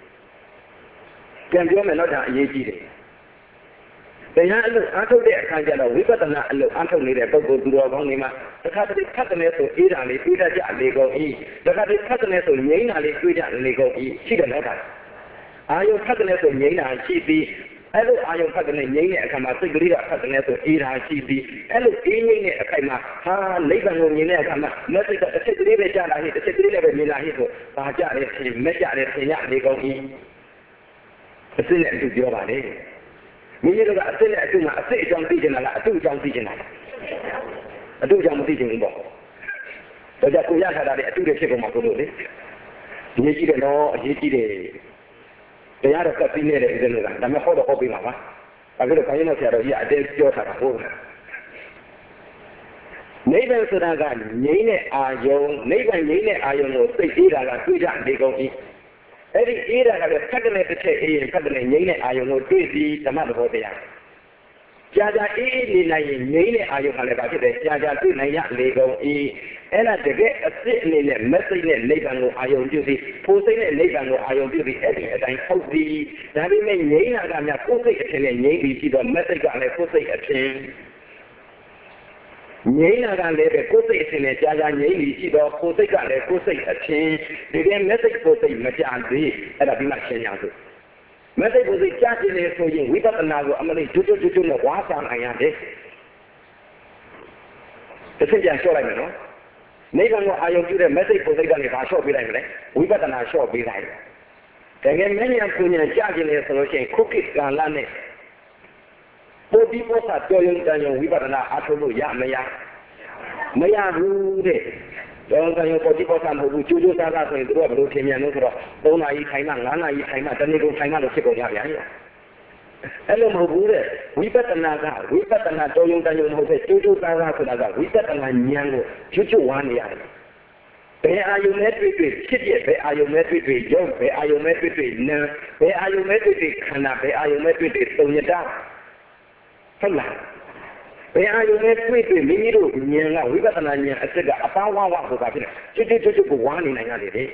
ပြန်ပြောမယ်တော့ဒါအရေးကြီးတယ်တရားအလုပ်အားထုတ်တဲ့အခါကျတော့ဝိပဿနာအလုပ်အားထုတ်နေတဲ့ပုဂ္ဂိုလ်သူတော်ကောင်းတွေမှာတစ်ခါတည်းခက်တဲ့ဆိုအေးတာလေးတွေးတတ်ကြလေကုန်၏တစ်ခါတည်းခက်တဲ့ဆိုငြိမ်းတာလေးတွေးကြလေကုန်၏ရှိတယ်နော်ဒါအာယုခက်တဲ့ဆိုငြိမ်းတာရှိပြီးအဲ့လိုအာယုခက်တဲ့ငြိမ်းတဲ့အခါမှာစိတ်ကလေးကခက်တဲ့ဆိုအေးတာရှိပြီးအဲ့လိုအေးငြိမ်းတဲ့အခိုက်မှာဟာနိဗ္ဗာန်ကိုမြင်တဲ့အခါမှာမသိတဲ့တစ်ချက်ကလေးပဲကြားလာဟိတစ်ချက်ကလေးလည်းပဲမြင်လာဟိဆိုဘာကြတယ်ထင်မကြတယ်ထင်ရလေကုန်၏အစစ်နဲ့သူပြောပါလေမိမိတို့ကအစစ်နဲ့အတုမှာအစစ်အကြောင်းသိချင်တာလားအတုအကြောင်းသိချင်တာလားအတုအကြောင်းမသိချင်ဘူးပေါ့ဒါကြောင့်ကိုရထားတာလေအတုတွေဖြစ်ကုန်မှာကိုလို့လေအရေးကြီးတယ်နော်အရေးကြီးတယ်တရားတော့ကပ်ပြီးနေတဲ့ဥစ္စာတွေကဒါမှဟောတော့ဟောပြီးမှာပါအခုတော့ခိုင်းနေဆရာတော်ကြီးအတဲပြောထားတာဟုတ်လားနိဗ္ဗာန်ဆိုတာကငြိမ်းတဲ့အာယုံနိဗ္ဗာန်ငြိမ်းတဲ့အာယုံကိုသိသေးတာကတွေ့ကြနေကုန်၏အဲ့ဒီအေးတာကလည်းဖတ်တဲ့တစ်ချက်အေးရင်ဖတ်တဲ့ငြိမ်းတဲ့အာယုံကိုတွေ့ပြီးဓမ္မသဘောတရားကြာကြာအေးအေးနေနိုင်ရင်ငြိမ်းတဲ့အာယုံကလည်းဘာဖြစ်လဲကြာကြာတွေ့နိုင်ရလေကုန်၏အဲ့ဒါတကယ်အစ်စ်အနေနဲ့မက်စိတ်နဲ့နိဗ္ဗာန်ကိုအာယုံပြုပြီးဖိုးစိတ်နဲ့နိဗ္ဗာန်ကိုအာယုံပြုပြီးအဲ့ဒီအတိုင်းဟုတ်ပြီးဒါပေမဲ့ငြိမ်းတာကများကိုယ်စိတ်အထင်နဲ့ငြိမ်းပြီးပြီးတော့မက်စိတ်ကလည်းကိုယ်စိတ်အထင်ငြိမ်းတာကလည်းပဲကိုယ်စိတ်အထင်နဲ့ကြာကြာငြိမ်းပြီးပြီးတော့ကိုယ်စိတ်ကလည်းကိုယ်စိတ်အထင်ဒီကမက်စိတ်ကိုယ်စိတ်မကြသေးအဲ့ဒါဒီမှာရှင်းရအောင်မက်စိတ်ကိုယ်စိတ်ကြားနေဆိုရင်ဝိပဿနာကိုအမလေးကျွတ်ကျွတ်ကျွတ်နဲ့ဝါဆောင်နိုင်ရတယ်တစ်ချက်ပြန်လျှော့လိုက်မယ်နော်နိဗ္ဗာန်ကိုအာယုံပြုတဲ့ message ကိုစိတ်ကနေပါလျှော့ပေးလိုက်မလဲဝိပဿနာလျှော့ပေးလိုက်တကယ်မင်းညာကိုညာကြားခြင်းလေဆိုလို့ရှိရင်ခုကိကာလနဲ့ပိုဒီမောစာပြောရင်တန်ရုံဝိပဿနာအားထုတ်လို့ရမရမရဘူးတဲ့တော်တော်ရုံပိုဒီမောစာမဟုတ်ဘူးကျိုးကျိုးစားစားဆိုရင်တို့ကဘယ်လိုထင်မြန်လို့ဆိုတော့သုံးနာရီထိုင်မှငါးနာရီထိုင်မှတနေ့ကုန်ထိုင်မှလို့ဖြစ်ကုန်ရပြန်ရောအဲ့လိုမဟုတ်ဘူးတဲ့ဝိပဿနာကဝိပဿနာတော်ရုံတန်ရုံမဟုတ်တဲ့ကျိုးကျိုးစားစားဆိုတာကဝိပဿနာဉာဏ်ကိုကျွတ်ကျွတ်ဝါနေရတယ်ဘယ်အာယုံနဲ့တွေ့တွေ့ဖြစ်ဖြစ်ဘယ်အာယုံနဲ့တွေ့တွေ့ရုပ်ဘယ်အာယုံနဲ့တွေ့တွေ့နာဘယ်အာယုံနဲ့တွေ့တွေ့ခန္ဓာဘယ်အာယုံနဲ့တွေ့တွေ့သုံးရတာဟုတ်လားဘယ်အာယုံနဲ့တွေ့တွေ့မိမိတို့ဉာဏ်ကဝိပဿနာဉာဏ်အစစ်ကအပေါင်းဝါးဝါးဆိုတာဖြစ်တယ်ကျွတ်ကျွတ်ကျွတ်ကိုဝါနေနိုင်ရတယ်လေ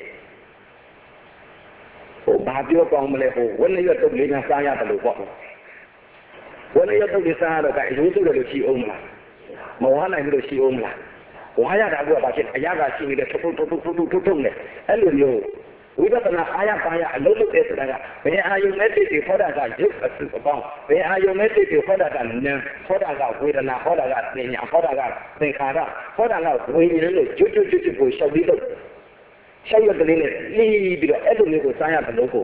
ဟိုဘာပြောကောင်းမလဲဟိုဝိနည်းတုတ်လေးကစားရတယ်လို့ပေါ့ဝိနည်းတုတ်လေးစားရတော့ကအရင်စုတယ်လို့ရှိအောင်မလားမဝါနိုင်ဘူးလို့ရှိအောင်မလားဝါရတာကဘာဖြစ်အရာကရှိနေတဲ့ထုပ်ထုပ်ထုပ်ထုပ်ထုပ်ထုပ်ထုပ်နဲ့အဲ့လိုမျိုးဝိပဿနာအာရပါရအလုံးလုံးတဲ့ဆိုတာကဘယ်အာယုံနဲ့တည်တည်ဟောတာကရုပ်အစုအပေါင်းဘယ်အာယုံနဲ့တည်တည်ဟောတာကနာဟောတာကဝေဒနာဟောတာကသင်ညာဟောတာကသင်္ခါရဟောတာကဝိညာဉ်လို့ကျွတ်ကျွတ်ကျွတ်ကိုရှောက်ပြီးတော့ရှောက်ရတဲ့လေးနဲ့လီးပြီးတော့အဲ့လိုမျိုးကိုစားရတယ်လို့ကို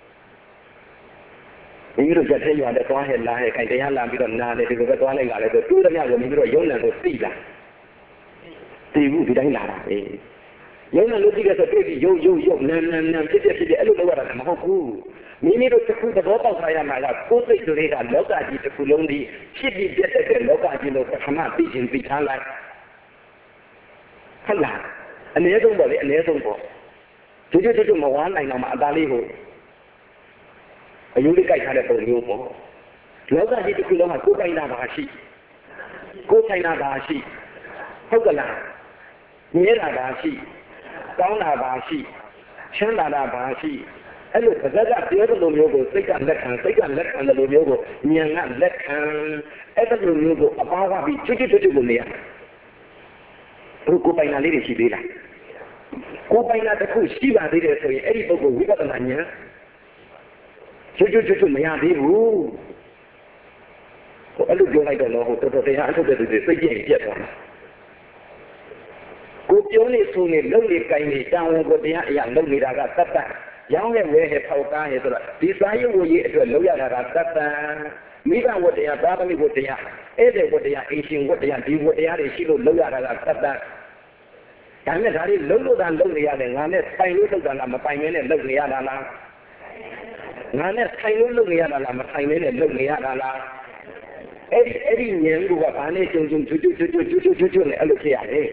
မိမိတို့ကြက်ထဲရွာတဲ့သွားဟဲ့လာဟဲ့ခိုင်တရားလာပြီးတော့နားလေဒီလိုပဲသွားလိုက်လာလေဆိုတူးသမျှကိုမိမိတို့ရုံးနံကိုသိလာသိဘူးဒီတိုင်းလာတာပဲရုံးနံလို့သိတဲ့ဆိုတွေ့ပြီးရုပ်ရုပ်ရုပ်နံနံနံဖြစ်ဖြစ်ဖြစ်ဖြစ်အဲ့လိုလုပ်ရတာမဟုတ်ဘူးမိမိတို့တစ်ခုသဘောပေါက်ထားရမှာကကိုယ်စိတ်ကလေးကလောကကြီးတစ်ခုလုံးဒီဖြစ်ပြီးပြတ်တဲ့လောကကြီးလို့ပထမသိချင်းသိထားလိုက်ဟုတ်လားအနည်းဆုံးပေါ့လေအနည်းဆုံးပေါ့ကျွတ်ကျွတ်ကျွတ်မဝါနိုင်တော့မှအသားလေးကိုအယုလေးကြိုက်ထားတဲ့ပုံမျိုးပေါ့လောကကြီးတစ်ခုလုံးကကိုယ်ပိုင်တာပါရှိကိုယ်ပိုင်တာပါရှိဟုတ်ကလားမြဲတာပါရှိကောင်းတာပါရှိချမ်းသာတာပါရှိအဲ့လိုပါဇက်ကပြောတဲ့လိုမျိုးကိုစိတ်ကလက်ခံစိတ်ကလက်ခံတဲ့လိုမျိုးကိုဉာဏ်ကလက်ခံအဲ့လိုမျိုးကိုအပါဝါပြီးကျွတ်ကျွတ်ကျွတ်ကိုနေရဘုကိုယ်ပိုင်တာလေးတွေရှိသေးလားကိုယ်ပိုင်တာတစ်ခုရှိပါသေးတယ်ဆိုရင်အဲ့ဒီပုဂ္ဂိုလ်ဝိပဿနာဉာဏ်ကျွတ်ကျွတ်ကျွတ်မရသေးဘူးဟိုအဲ့လိုပြောလိုက်တော့ဟိုတော်တော်တရားအထုတ်တဲ့သူတွေစိတ်ကြင်ပြတ်သွားတယ်ကိုပြောနေဆိုနေလုံနေကိုင်းနေတာဝန်ကိုတရားအရာလုံနေတာကတတ်တတ်ရောင်းရဲ့ဝဲဟဲ့ဖောက်ကားဟဲ့ဆိုတော့ဒီစာရုပ်ဝကြီးအတွက်လုံရတာကတတ်တတ်မိဘဝတ္တရားသာသမီဝတ္တရားအဲ့ဒီဝတ္တရားအရှင်ဝတ္တရားဒီဝတ္တရားတွေရှိလို့လုံရတာကတတ်တတ်ဒါနဲ့ဒါတွေလုံလို့သာလုံနေရတယ်ငါနဲ့ဆိုင်လို့လုံတာလားမပိုင်မဲနဲ့လုံနေရတာလားငါနဲ့ဆိုင်လို့လုံနေရတာလားမဆိုင်မဲနဲ့လုံနေရတာလားအဲ့ဒီအဲ့ဒီဉာဏ်ကဘာနဲ့ကျုံကျုံချွတ်ချွတ်ချွတ်ချွတ်ချွတ်ချွတ်ချွတ်နဲ့အဲ့လိုဖြစ်ရတယ်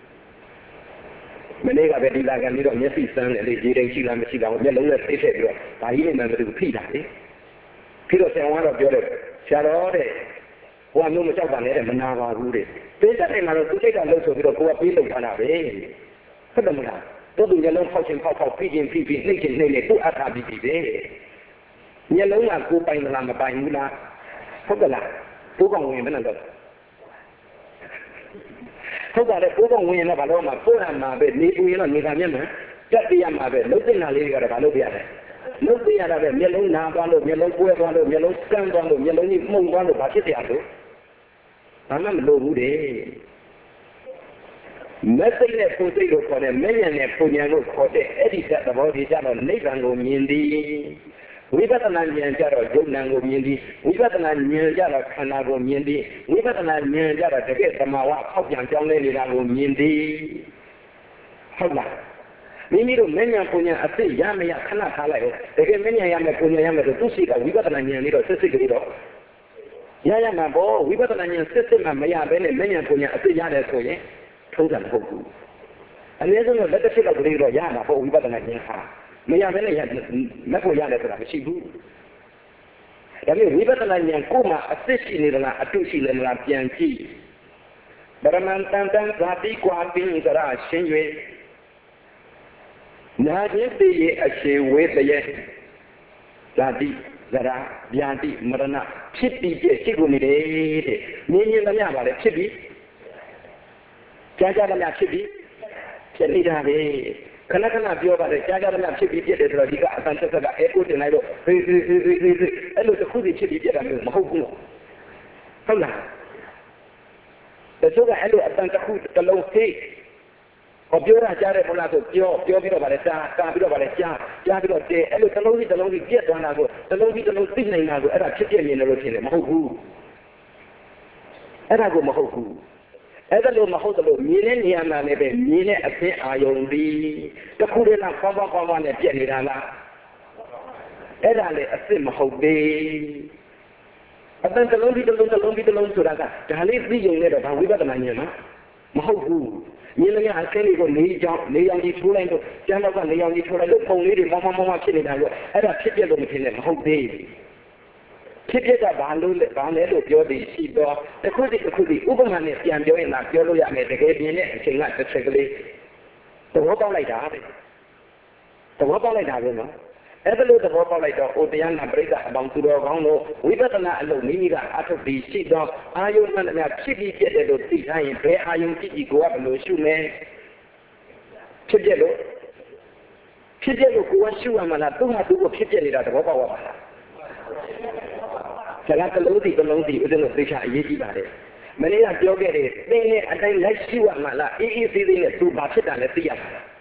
မနေ့ကပဲဒီလာကန်ပြီးတော့မျက်စိစမ်းတယ်လေဒီတိုင်းရှိလားမရှိလားမျက်လုံးနဲ့သိထည့်ပြီးတော့ဒါကြီးနဲ့မှမတူဖိတာလေပြီးတော့ဆရာကတော့ပြောတယ်ဆရာတော်တဲ့ဟိုကမျိုးမလျှောက်ပါနဲ့တဲ့မနာပါဘူးတဲ့ပေးတဲ့တိုင်းမှာတော့သူစိတ်ကလှုပ်ဆိုပြီးတော့ကိုကပေးလုပ်ထားတာပဲဟုတ်တယ်မလားတို့သူမျက်လုံးဖောက်ချင်းဖောက်ဖောက်ဖိချင်းဖိဖိနှိမ့်ချင်းနှိမ့်နေသူ့အထာပြီးပြီပဲမျက်လုံးကကိုပိုင်လားမပိုင်ဘူးလားဟုတ်ကလားကိုကောင်ဝင်ဘယ်နဲ့တော့ဟုတ်ပါတယ်ကိုကောင်ဝင်ရင်တော့ဘာလို့မှပို့ရမှာပဲနေပူရင်တော့နေတာမျက်မှန်ပြတ်ပြရမှာပဲလှုပ်တင်တာလေးတွေကတော့ဘာလို့ပြရတယ်လှုပ်ပြရတာပဲမျက်လုံးနာသွားလို့မျက်လုံးကွဲသွားလို့မျက်လုံးကန်းသွားလို့မျက်လုံးကြီးမှုန်သွားလို့ဘာဖြစ်တရားလို့ဘာမှမလိုဘူးတဲ့မသိတဲ့ပုံစိတ်ကိုခေါ်တဲ့မဉဏ်နဲ့ပုံဉဏ်ကိုခေါ်တဲ့အဲ့ဒီသဘောတရားတော့နိဗ္ဗာန်ကိုမြင်သည်ဝိပဿနာဉာဏ်ကြတော့ယုံနာကိုမြင်ပြီးဝိပဿနာဉာဏ်ကြတော့ခန္ဓာကိုမြင်ပြီးဝိပဿနာဉာဏ်ကြတော့တကယ်သမာဝအခောက်ပြန်ကြောင်းလဲနေတာကိုမြင်သည်ဟုတ်လားမိမိတို့မဉ္ဇဉ်ပူဉ္ဇဉ်အစ်ရမရခဏထားလိုက်တကယ်မဉ္ဇဉ်ရမယ်ပူဉ္ဇဉ်ရမယ်ဆိုသူရှိကဝိပဿနာဉာဏ်လေးတော့စစ်စစ်ကလေးတော့ရရမှာပေါ့ဝိပဿနာဉာဏ်စစ်စစ်မှမရဘဲနဲ့မဉ္ဇဉ်ပူဉ္ဇဉ်အစ်ရတယ်ဆိုရင်ထုံးစံမဟုတ်ဘူးအနည်းဆုံးတော့လက်တစ်ချက်တော့ကလေးတော့ရမှာပေါ့ဝိပဿနာဉာဏ်ဟာမရဘဲနဲ့မက်ဖို့ရတယ်ဆိုတာမရှိဘူးဒါပေမဲ့ဝိပဿနာဉာဏ်ကိုမှအစ်ရှိနေသလားအတုရှိနေသလားပြန်ကြည့်ဗရမန်တန်တန်ဇာတိကွာပြီးကြတာရှင်း၍နာခြင်းတည်ရဲ့အရှိဝေတရဲ့ဇာတိဇရာဗျာတိမရဏဖြစ်ပြီးပြည့်ရှိကုန်နေတယ်တဲ့မြင်မြင်သမျှပါလေဖြစ်ပြီးကြားကြားသမျှဖြစ်ပြီးဖြစ်နေတာပဲခဏခဏပြောပါတယ်ကြားကြားသမျှဖြစ်ပြီးပြည့်တယ်ဆိုတော့ဒီကအတန်ဆက်ဆက်ကအဲကိုတင်လိုက်တော့ဟေးဟေးဟေးဟေးဟေးအဲ့လိုတစ်ခုစီဖြစ်ပြီးပြည့်တာမျိုးမဟုတ်ဘူးဟုတ်လားတချို့ကအဲ့လိုအတန်တစ်ခုတစ်လုံးဟေးဟောပြောတာကြားတယ်မလားဆိုပြောပြောပြီးတော့ဗါလဲကြားကာပြီးတော့ဗါလဲကြားကြားပြီးတော့တဲအဲ့လိုတစ်လုံးစီတစ်လုံးစီပြည့်သွားတာကိုတစ်လုံးစီတစ်လုံးသိနိုင်တာကိုအဲ့ဒါဖြစ်ပြနေလို့ဖြစ်တယ်မဟုတ်ဘူးအဲ့ဒါကိုမဟုတ်ဘူးအဲ့ဒါလို့မဟုတ်လို့မြင်တဲ့နေရာမှာလည်းပဲမြင်တဲ့အသင်းအာယုံပြီးတစ်ခုတည်းလားပေါင်းပေါင်းပေါင်းပေါင်းနဲ့ပြည့်နေတာလားအဲ့ဒါလည်းအစ်စ်မဟုတ်သေးအတန်တစ်လုံးစီတစ်လုံးတစ်လုံးစီတစ်လုံးဆိုတာကဒါလေးသိုံနဲ့တော့ဘာဝိပဿနာဉာဏ်မဟုတ်ဘူးမြင်လည်းအဆင်းလေးကိုလေးချောင်းလေးရောင်ကြီးထိုးလိုက်တော့ကျန်းတော့ကလေးရောင်ကြီးထိုးလိုက်လို့ပုံလေးတွေမောင်းမောင်းမောင်းဖြစ်နေတာလို့အဲ့ဒါဖြစ်ပြလို့မဖြစ်နဲ့မဟုတ်သေးဘူးဖြစ်ပြတာဘာလို့လဲဘာလဲလို့ပြောပြီးရှိတော့တစ်ခုတည်းတစ်ခုတည်းဥပမာနဲ့ပြန်ပြောရင်လားပြောလို့ရမယ်တကယ်ပြင်းတဲ့အချိန်ကတစ်ချက်ကလေးသဘောပေါက်လိုက်တာပဲသဘောပေါက်လိုက်တာပဲနော်အဲ့ဒါလို့သဘောပေါက်လိုက်တော့အိုတရားနာပရိသတ်အပေါင်းသူတော်ကောင်းတို့ဝိပဿနာအလုပ်မိမိကအထုတ်ပြီးရှိတော့အာယုမှန်တယ်များဖြစ်ပြီးပြည့်တယ်လို့သိထားရင်ဘယ်အာယုကြည့်ကြည့်ကိုကဘယ်လိုရှုလဲဖြစ်ပြလို့ဖြစ်ပြလို့ကိုကရှုရမှာလားသူ့ဟာသူ့ကိုဖြစ်ပြနေတာသဘောပေါက်ရပါလားစကားတစ်လုံးစီတစ်လုံးစီဥဒ္ဒလို့သိချာအရေးကြီးပါတယ်မနေ့ကပြောခဲ့တဲ့သင်နဲ့အတိုင်းလိုက်ရှုရမှာလားအေးအေးသေးသေးနဲ့သူဘာဖြစ်တာလဲသိရမှာလား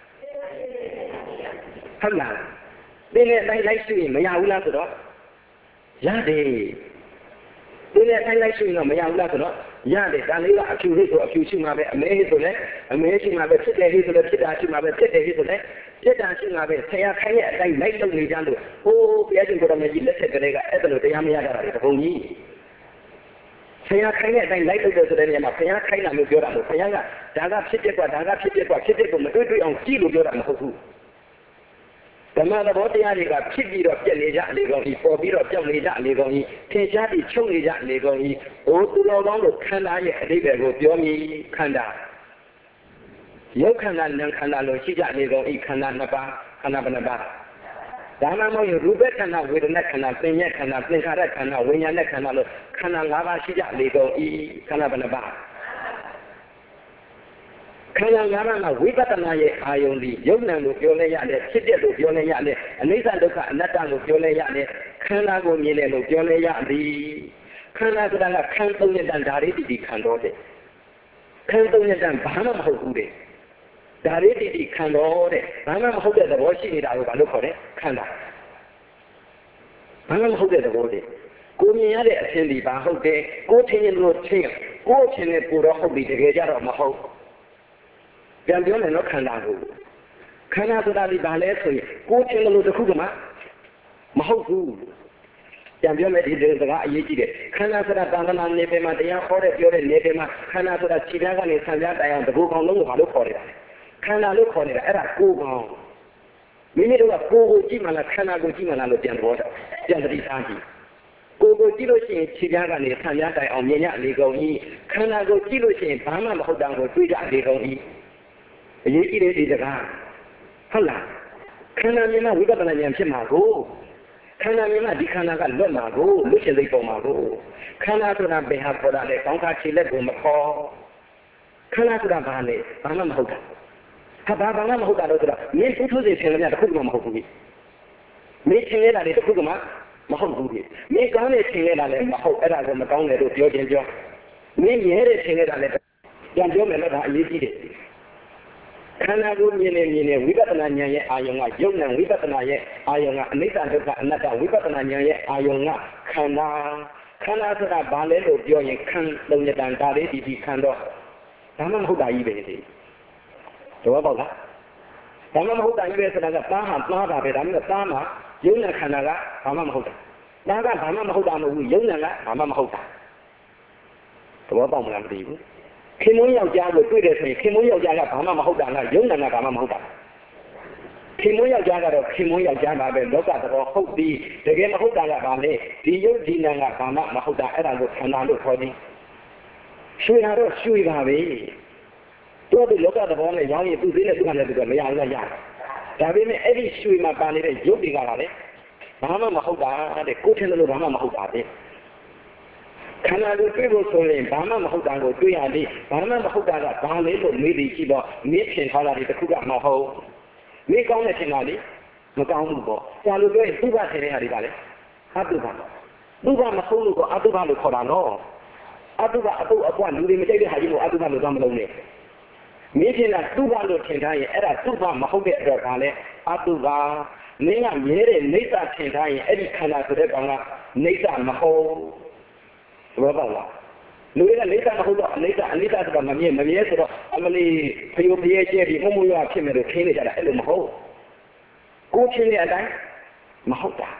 ဟုတ်လားသင်နဲ့တိုင်းလိုက်ရှုရင်မရဘူးလားဆိုတော့ရတယ်သင်နဲ့တိုင်းလိုက်ရှုရင်တော့မရဘူးလားဆိုတော့ရတယ်ဒါလေးကအဖြူလေးဆိုအဖြူရှိမှာပဲအမဲဆိုလည်းအမဲရှိမှာပဲဖြစ်တယ်လေးဆိုလည်းဖြစ်တာရှိမှာပဲဖြစ်တယ်လေးဆိုလည်းဖြစ်တာရှိမှာပဲဆရာခိုင်းတဲ့အတိုင်းလိုက်လုပ်နေကြလို့ဟိုးဘုရားရှင်ကိုယ်တော်မြတ်ကြီးလက်ထက်ကလေးကအဲ့ဒါလိုတရားမရတာတွေတပုံကြီးဆရာခိုင်းတဲ့အတိုင်းလိုက်လုပ်တယ်ဆိုတဲ့နေရာမှာဆရာခိုင်းတာလို့ပြောတာလို့ဆရာကဒါကဖြစ်ဖြစ်กว่าဒါကဖြစ်ဖြစ်กว่าဖြစ်ဖြစ်ကိုမတွေ့တွေ့အောင်ကြည့်လို့ပြောတာမဟုတ်ဘူးဓမ္မသဘောတရားတွေကဖြစ်ပြီးတော့ပြက်နေကြလေကောင်းကြီးပေါ်ပြီးတော့ပြောင်းနေကြလေကောင်းကြီးထင်ရှားပြီးချုပ်နေကြလေကောင်းကြီးဟိုသူတော်ကောင်းတို့ခန္ဓာရဲ့အဓိပ္ပာယ်ကိုပြောမိခန္ဓာရုပ်ခန္ဓာနာမ်ခန္ဓာလို့ရှိကြလေကောင်းဤခန္ဓာနှစ်ပါးခန္ဓာဘယ်နှပါးဒါမှမဟုတ်ရူပခန္ဓာဝေဒနာခန္ဓာသင်္ညက်ခန္ဓာသင်္ခါရခန္ဓာဝိညာဉ်နဲ့ခန္ဓာလို့ခန္ဓာ၅ပါးရှိကြလေကောင်းဤခန္ဓာဘယ်နှပါးခန္ဓာ၅ပါးမှာဝိပဿနာရဲ့အာယုံဒီယုံနံလို့ပြောလဲရတယ်ဖြစ်တဲ့လို့ပြောလဲရတယ်အနိစ္စဒုက္ခအနတ္တလို့ပြောလဲရတယ်ခန္ဓာကိုမြင်တယ်လို့ပြောလဲရသည်ခန္ဓာဆိုတာကခန္ဓာသုံးရတန်ဓာရီတိတိခန္ဓာတဲ့ခန္ဓာသုံးရတန်ဘာမှမဟုတ်ဘူးတဲ့ဓာရီတိတိခန္ဓာတဲ့ဘာမှမဟုတ်တဲ့သဘောရှိနေတာကိုဘာလို့ခေါ်လဲခန္ဓာဘာမှမဟုတ်တဲ့သဘောတဲ့ကိုမြင်ရတဲ့အခြင်းဒီဘာဟုတ်တယ်ကိုထင်ရင်လို့ထင်ကိုထင်ရင်ပူတော့ဟုတ်ပြီတကယ်ကြတော့မဟုတ်ပြန်ပြောမယ်နော်ခန္ဓာကိုခန္ဓာဆိုတာဒီဘာလဲဆိုရင်ကိုယ်တင်လို့တစ်ခုကမှမဟုတ်ဘူးပြန်ပြောမယ်ဒီစကားအရေးကြီးတယ်ခန္ဓာဆိုတာသာသနာနေပင်မှာတရားဟောတဲ့ပြောတဲ့နေပင်မှာခန္ဓာဆိုတာခြေပြားကနေဆံပြားတိုင်အောင်တကူကောင်လုံးကိုဘာလို့ခေါ်နေတာခန္ဓာလို့ခေါ်နေတာအဲ့ဒါကိုယ်ကောင်မိမိတို့ကကိုယ်ကိုကြည့်မှလားခန္ဓာကိုကြည့်မှလားလို့ပြန်တော်တာပြန်သတိထားကြည့်ကိုယ်ကိုကြည့်လို့ရှိရင်ခြေပြားကနေဆံပြားတိုင်အောင်မြင်ရလေကုန်၏ခန္ဓာကိုကြည့်လို့ရှိရင်ဘာမှမဟုတ်တာကိုတွေးကြလေကုန်၏အရေးကြီးတဲ့ဒီစကားဟုတ်လားခန္ဓာမြင်မှဝိပဿနာဉာဏ်ဖြစ်မှာကိုခန္ဓာမြင်မှဒီခန္ဓာကလွတ်မှာကိုလွတ်ချင်သိပုံမှာကိုခန္ဓာဆိုတာဘယ်ဟာပေါ်တာလဲကောင်းခါခြေလက်ကိုမခေါ်ခန္ဓာဆိုတာဘာလဲဘာမှမဟုတ်တာဟာဘာဘာမှမဟုတ်တာလို့ဆိုတော့မင်းသူ့သူစီထင်လို့များတစ်ခုမှမဟုတ်ဘူးမင်းထင်ရတာလေတစ်ခုမှမဟုတ်ဘူးမင်းကောင်းနေထင်ရတာလည်းမဟုတ်အဲ့ဒါကိုမကောင်းတယ်လို့ပြောခြင်းပြောမင်းရဲတဲ့ထင်ရတာလည်းပြန်ပြောမယ်လို့ဒါအရေးကြီးတယ်ခန္ဓာကိုမြင်နေမြင်နေဝိပဿနာဉာဏ်ရဲ့အာယုံကယုံ nant ဝိပဿနာရဲ့အာယုံကအနိစ္စဒုက္ခအနတ္တဝိပဿနာဉာဏ်ရဲ့အာယုံကခန္ဓာခန္ဓာဆိုတာဘာလဲလို့ပြောရင်ခန္ဓာလုံးတန်ဒါလေးဒီဒီခန္ဓာဒါမှမဟုတ်တာကြီးပဲဒီတော့ပေါ့လားဒါမှမဟုတ်တာကြီးပဲဆိုတာကသားဟာသားတာပဲဒါမှမဟုတ်သားမှာယုံ nant ခန္ဓာကဘာမှမဟုတ်တာသားကဘာမှမဟုတ်တာမဟုတ်ဘူးယုံ nant ကဘာမှမဟုတ်တာတော့ပေါ့မလားမသိဘူးခင်မွန်းယောက်ျားကိုတွေ့တယ်ဆိုရင်ခင်မွန်းယောက်ျားကဘာမှမဟုတ်တာလားယုံ nant ကဘာမှမဟုတ်တာခင်မွန်းယောက်ျားကတော့ခင်မွန်းယောက်ျားပါပဲလောကတော်ဟုတ်သည်တကယ်မဟုတ်တာကဘာလဲဒီယုတ်ဒီ nant ကဘာမှမဟုတ်တာအဲ့ဒါကိုခန္ဓာလို့ခေါ်သည်ရွှေတာတော့ရွှေပါပဲတို့ဒီလောကတော်နဲ့ရောင်းရင်သူသေးနဲ့သူကလည်းသူကမရဘူးလားရတယ်ဒါပေမဲ့အဲ့ဒီရွှေမှာပါနေတဲ့ယုတ်တွေကလည်းဘာမှမဟုတ်တာတဲ့ကိုယ်ထင်လို့ဘာမှမဟုတ်တာတဲ့ခန္ဓာကိုတွေ့ဖို့ဆိုရင်ဘာမှမဟုတ်တာကိုတွေ့ရတယ်ဘာမှမဟုတ်တာကဘာလဲလို့မေးပြီးကြည့်တော့မင်းထင်ထားတာဒီတစ်ခုကမဟုတ်မင်းကောင်းတဲ့ထင်တာလေမကောင်းဘူးပေါ့ဆရာလိုပြောရင်သူ့ဘာထင်တဲ့ဟာတွေကလေအတုပါသူ့ဘာမဟုတ်လို့ကအတုပါလို့ခေါ်တာနော်အတုပါအတုအပွားလူတွေမကြိုက်တဲ့ဟာကြီးကိုအတုပါလို့သွားမလုံးနဲ့မင်းထင်တာသူ့ဘာလို့ထင်ထားရင်အဲ့ဒါသူ့ဘာမဟုတ်တဲ့အတွက်ကလည်းအတုပါမင်းကမြဲတဲ့နေစာထင်ထားရင်အဲ့ဒီခန္ဓာဆိုတဲ့ကောင်ကနေစာမဟုတ်ဘောပါလားလူတွေကနေစာမဟုတ်တော့အနေစာအနေစာဆိုတာမမြဲမမြဲဆိုတော့အမလီဖယုံပြဲကျဲပြီးမှုမှုရဖြစ်မယ်လို့ခင်းနေကြတာအဲ့လိုမဟုတ်ကိုချင်းတဲ့အတိုင်းမဟုတ်တာ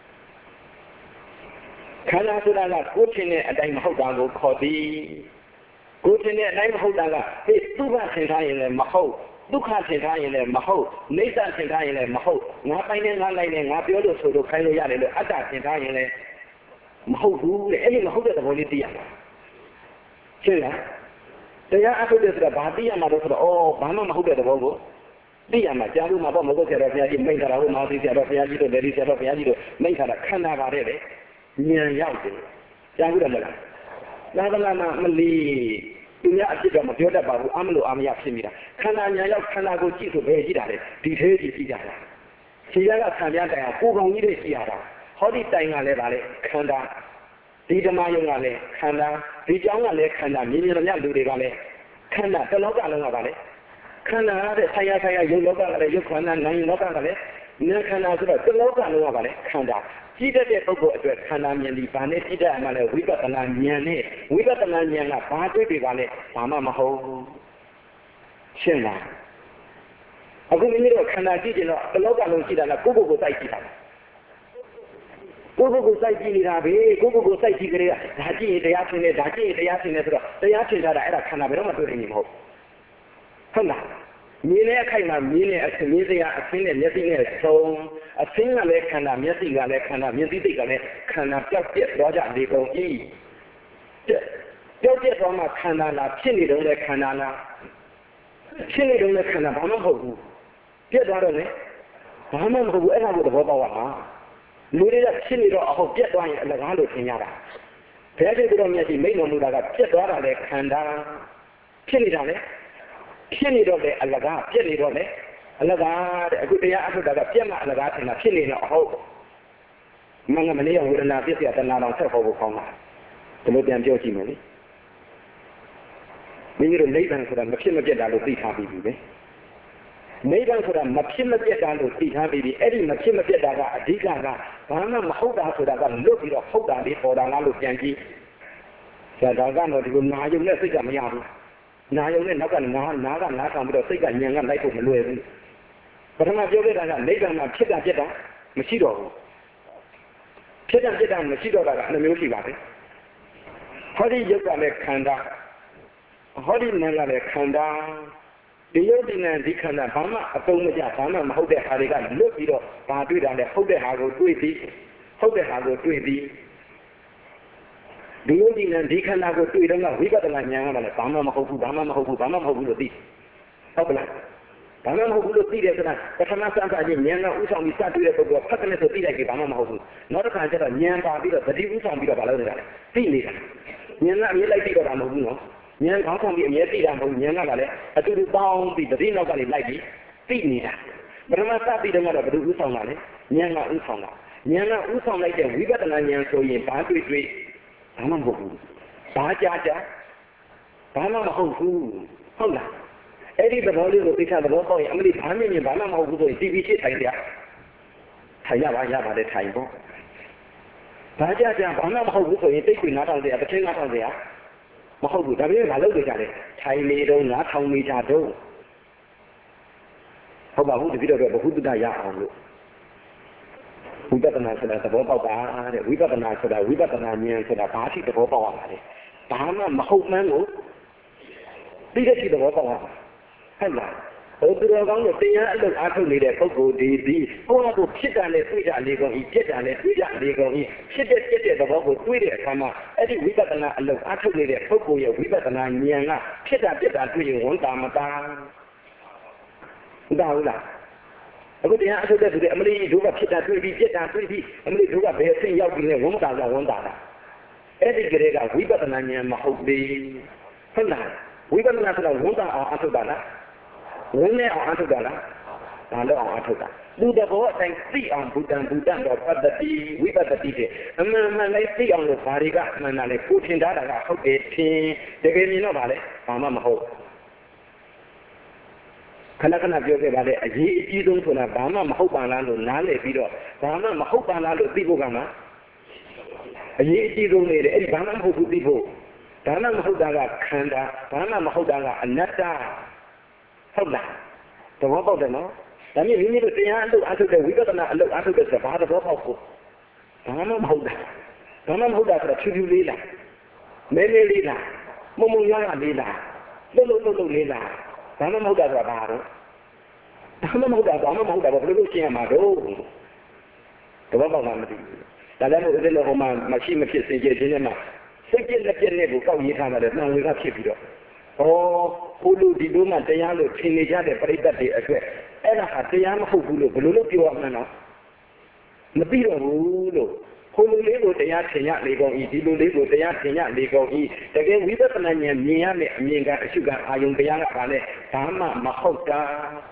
ခန္ဓာဆိုတာကကိုချင်းတဲ့အတိုင်းမဟုတ်တာကိုခေါ်သည်ကိုချင်းတဲ့အတိုင်းမဟုတ်တာကဒီသူ့ဘာထင်ထားရင်လည်းမဟုတ်ဒုက္ခထင်ထားရင်လည်းမဟုတ်နေစာထင်ထားရင်လည်းမဟုတ်ငါပိုင်းနဲ့ငါလိုက်နဲ့ငါပြောလို့ဆိုလို့ခိုင်းလို့ရတယ်လို့အတ္တထင်ထားရင်လည်းမဟုတ်ဘူးလေအဲ့ဒီမဟုတ်တဲ့သဘောလေးသိရမှာရှင်းလားတရားအထုတ်တဲ့ဆိုတာဘာသိရမှာတော့ဆိုတော့အော်ဘာမှမဟုတ်တဲ့သဘောကိုသိရမှာကြားလို့မှာပေါ့မဟုတ်ဆရာတော်ဘုရားကြီးမိန့်ထားတာဟုတ်မှာသိဆရာတော်ဘုရားကြီးတို့လည်းဒီဆရာတော်ဘုရားကြီးတို့မိန့်ထားတာခန္ဓာပါတဲ့လေဉာဏ်ရောက်တယ်ကြားဘူးတယ်မလားသာသနာမှာမလီသူများအဖြစ်တော့မပြောတတ်ပါဘူးအမလို့အာမရဖြစ်မိတာခန္ဓာဉာဏ်ရောက်ခန္ဓာကိုကြည့်ဆိုဘယ်ကြည့်တာလဲဒီသေးကြည့်ကြည့်ကြတာခြေရကခံပြတိုင်အောင်ကိုယ်ကောင်ကြီးတွေကြည့်ရတာဟောဒီတိုင်ကလည်းဗာလေခန္ဓာဒီဓမ္မယုံကလည်းခန္ဓာဒီကြောင်းကလည်းခန္ဓာမြင်မြင်ရမြလူတွေကလည်းခန္ဓာတလောကလုံးကပါလေခန္ဓာတဲ့ဆရာဆရာယုံလောကကလည်းယုတ်ခန္ဓာနိုင်လောကကလည်းဉာဏ်ခန္ဓာဆိုတော့တလောကလုံးကပါလေခန္ဓာကြည့်တတ်တဲ့ပုဂ္ဂိုလ်အတွက်ခန္ဓာမြင်ပြီးဗာနဲ့ကြည့်တတ်မှလည်းဝိပဿနာဉာဏ်နဲ့ဝိပဿနာဉာဏ်ကဘာတွေ့ပြီပါလဲဘာမှမဟုတ်ရှင်းလားအခုမိမိတို့ခန္ဓာကြည့်ကြတော့တလောကလုံးကြည့်တာကကိုယ့်ကိုယ်ကိုစိုက်ကြည့်တာကိုယ့်ကိုယ်ကိုစိုက်ကြည့်နေတာပဲကိုယ့်ကိုယ်ကိုစိုက်ကြည့်ကြတဲ့ဒါကြည့်ရင်တရားထင်တယ်ဒါကြည့်ရင်တရားထင်တယ်ဆိုတော့တရားထင်တာအဲ့ဒါခန္ဓာဘယ်တော့မှတွေ့နေမှာမဟုတ်ဟုတ်လားမြင်တဲ့အခိုက်မှာမြင်တဲ့အမြင်စရာအသင်းနဲ့မျက်စိနဲ့ဆုံးအသင်းကလည်းခန္ဓာမျက်စိကလည်းခန္ဓာမျက်စိသိကလည်းခန္ဓာပြောက်ပြက်သွားကြလေကုန်၏ပြောက်ပြက်သွားမှခန္ဓာလားဖြစ်နေတော့လေခန္ဓာလားဖြစ်နေတော့လေခန္ဓာဘာမှမဟုတ်ဘူးပြက်သွားတော့လေဘာမှမဟုတ်ဘူးအဲ့ဒါကိုသဘောပေါက်ရမှာလူတွေကဖြစ်နေတော့အဟုတ်ပြက်သွားရင်အလကားလို့ထင်ကြတာဘယ်လိုတော့မျက်စိမိတ်တော်မူတာကပြက်သွားတာလေခန္ဓာဖြစ်နေတာလေဖြစ်နေတော့လေအလကားပြက်နေတော့လေအလကားတဲ့အခုတရားအထုတ်တာကပြက်မှအလကားထင်တာဖြစ်နေတော့အဟုတ်မင်္ဂမလေးဝေဒနာပြည့်စရာတဏှာတော်ဆက်ဖို့ကောင်းတာဒီလိုပြန်ပြောကြည့်မယ်လေမိမိတို့နိဗ္ဗာန်ဆိုတာမဖြစ်မပြတ်တာလို့သိထားပြီးပြီပဲနိဗ္ဗာန်ဆိုတာမဖြစ်မပြတ်တာလို့သိထားပြီးပြီအဲ့ဒီမဖြစ်မပြတ်တာကအဓိကကဘာမှမဟုတ်တာဆိုတာကလွတ်ပြီးတော့ဟုတ်တာလေးပေါ်တာလားလို့ပြန်ကြည့်ဆရာတော်ကတော့ဒီလိုနာယုံနဲ့စိတ်ကမရဘူးနာယုံနဲ့နောက်ကနာနာကနားဆောင်ပြီးတော့စိတ်ကညံကလိုက်ဖို့မလွယ်ဘူးပထမပြောခဲ့တာကနိဗ္ဗာန်မှာဖြစ်တာပြတ်တာမရှိတော့ဘူးဖြစ်တာပြတ်တာမရှိတော့တာကနှမျိုးရှိပါတယ်ဟောဒီယုတ်ကလည်းခန္ဓာဟောဒီနာကလည်းခန္ဓာဒီယုတ်ဒီနာဒီခန္ဓာဘာမှအပုံမကျဘာမှမဟုတ်တဲ့ဟာတွေကလွတ်ပြီးတော့ဘာတွေ့တာလဲဟုတ်တဲ့ဟာကိုတွေ့ပြီးဟုတ်တဲ့ဟာကိုတွေ့ပြီးဒီယုတ်ဒီနာဒီခန္ဓာကိုတွေ့တော့ဝိပဿနာဉာဏ်ကလည်းဘာမှမဟုတ်ဘူးဘာမှမဟုတ်ဘူးဘာမှမဟုတ်ဘူးလို့သိဟုတ်ကလားဘာမှမဟုတ်ဘူးလို့သိတယ်ဆိုတာပထမစံစာချင်းဉာဏ်ကဥဆောင်ပြီးစတွေ့တဲ့ပုဂ္ဂိုလ်ဖတ်တယ်ဆိုသိလိုက်ပြီဘာမှမဟုတ်ဘူးနောက်တစ်ခါကျတော့ဉာဏ်ပါပြီးတော့သတိဥဆောင်ပြီးတော့ဘာလုပ်နေတာလဲသိနေတာဉာဏ်ကအမြဲလိုက်သိတော့တာမဟုတ်ဘူးနော်ဉာဏ်ကောင်းဆောင်ပြီးအမြဲသိတာမဟုတ်ဉာဏ်ကလည်းအတူတူပေါင်းပြီးသတိနောက်ကနေလိုက်ပြီးသိနေတာပထမစသိတယ်ကတော့ဘယ်လိုဥဆောင်တာလဲဉာဏ်ကဥဆောင်တာဉာဏ်ကဥဆောင်လိုက်တဲ့ဝိပဿနာဉာဏ်ဆိုရင်ဘာတွေ့တွေ့ဘာမှမဟုတ်ဘူးဘာကြားကြားဘာမှမဟုတ်ဘူးဟုတ်လား Eddie the body will become the body, I mean, I mean, Bama will go to T V China. Tayaba, the time. Baja, Bama will go to take not on the other thing not on there. Mahogu, I mean, I love it. Tiny don't not how me to How about who the video of who did I have? We got an answer at the Boba, we got an answer that we got an onion for the party to Boba. Bahama, Mahoman, did you see the Boba? Hello. Over the long thing, I look after me that Coco, the the who to sit on the three are legal, he get on the three are legal, he sit at the Bobo, three there, come on. Eddie, we got an look after me that Coco, we got an onion, sit at it, doing one time. Down. Aku tengok ada tu dia mesti juga kita tu di kita tu di mesti juga berhenti yang punya orang dah orang dah. Ini kira-kira wibat nanya mahuk di, hendak wibat nanya tu orang dah orang tu dah lah, orang ni orang tu dah lah, lalu orang tu dah. Budak bawa teng si orang budak budak dapat di wibat di dia. Amma mana si orang lu fariga mana le putin dah dah kau beti, jadi ni no balik, sama mahuk. Kana-kanaပြောခဲ့ပါတယ်အရေးအကြီးဆုံးဆိုတာဘာမှမဟုတ်ပါလားလို့နားလည်ပြီးတော့ဘာမှမဟုတ်ပါလားလို့သိဖို့ကမှအရေးအကြီးဆုံးနေတယ်အဲ့ဒီဘာမှမဟုတ်ဘူးသိဖို့ဘာမှမဟုတ်တာကခန္ဓာဘာမှမဟုတ်တာကအနတ္တဟုတ်လားသဘောပေါက်တယ်နော်ဒါမြင်မိမိတို့တရားအလုပ်အထုတ်တဲ့ဝိပဿနာအလုပ်အထုတ်တဲ့ဆိုတာဘာသဘောပေါက်ဖို့ဘာမှမဟုတ်တာဘာမှမဟုတ်တာဆိုတာဖြူဖြူလေးလားမဲမဲလေးလားမုံမုံရရလေးလားလှုပ်လှုပ်လှုပ်လှုပ်လေးလားဘာမှမဟုတ်တာဆိုတာဘာတော့ဘာမှမဟုတ်တာဘာမှမဟုတ်တာဘာလို့လို့ရှင်းရမှာတော့တဘောပေါက်မှမသိဘူးဒါလည်းမို့ဒီလိုဟိုမှာမရှိမဖြစ်စင်ကြယ်ခြင်းနဲ့မှစိတ်ပြည့်လက်ပြည့်နဲ့ကိုကောက်ရေးထားတယ်နှံတွေကဖြစ်ပြီးတော့ဩဟိုလူဒီလိုမှတရားလို့ထင်နေကြတဲ့ပြိတ္တတွေအတွက်အဲ့ဒါဟာတရားမဟုတ်ဘူးလို့ဘယ်လိုလုပ်ပြောရမလဲနော်မသိတော့ဘူးလို့ဟိုလူလေးကိုတရားထင်ရလေကုန်ဤဒီလူလေးကိုတရားထင်ရလေကုန်ဤတကယ်ဝိပဿနာဉာဏ်မြင်ရမယ့်အမြင်ကအရှုကအာယုံတရားကဘာလဲဘာမှမဟုတ်တာ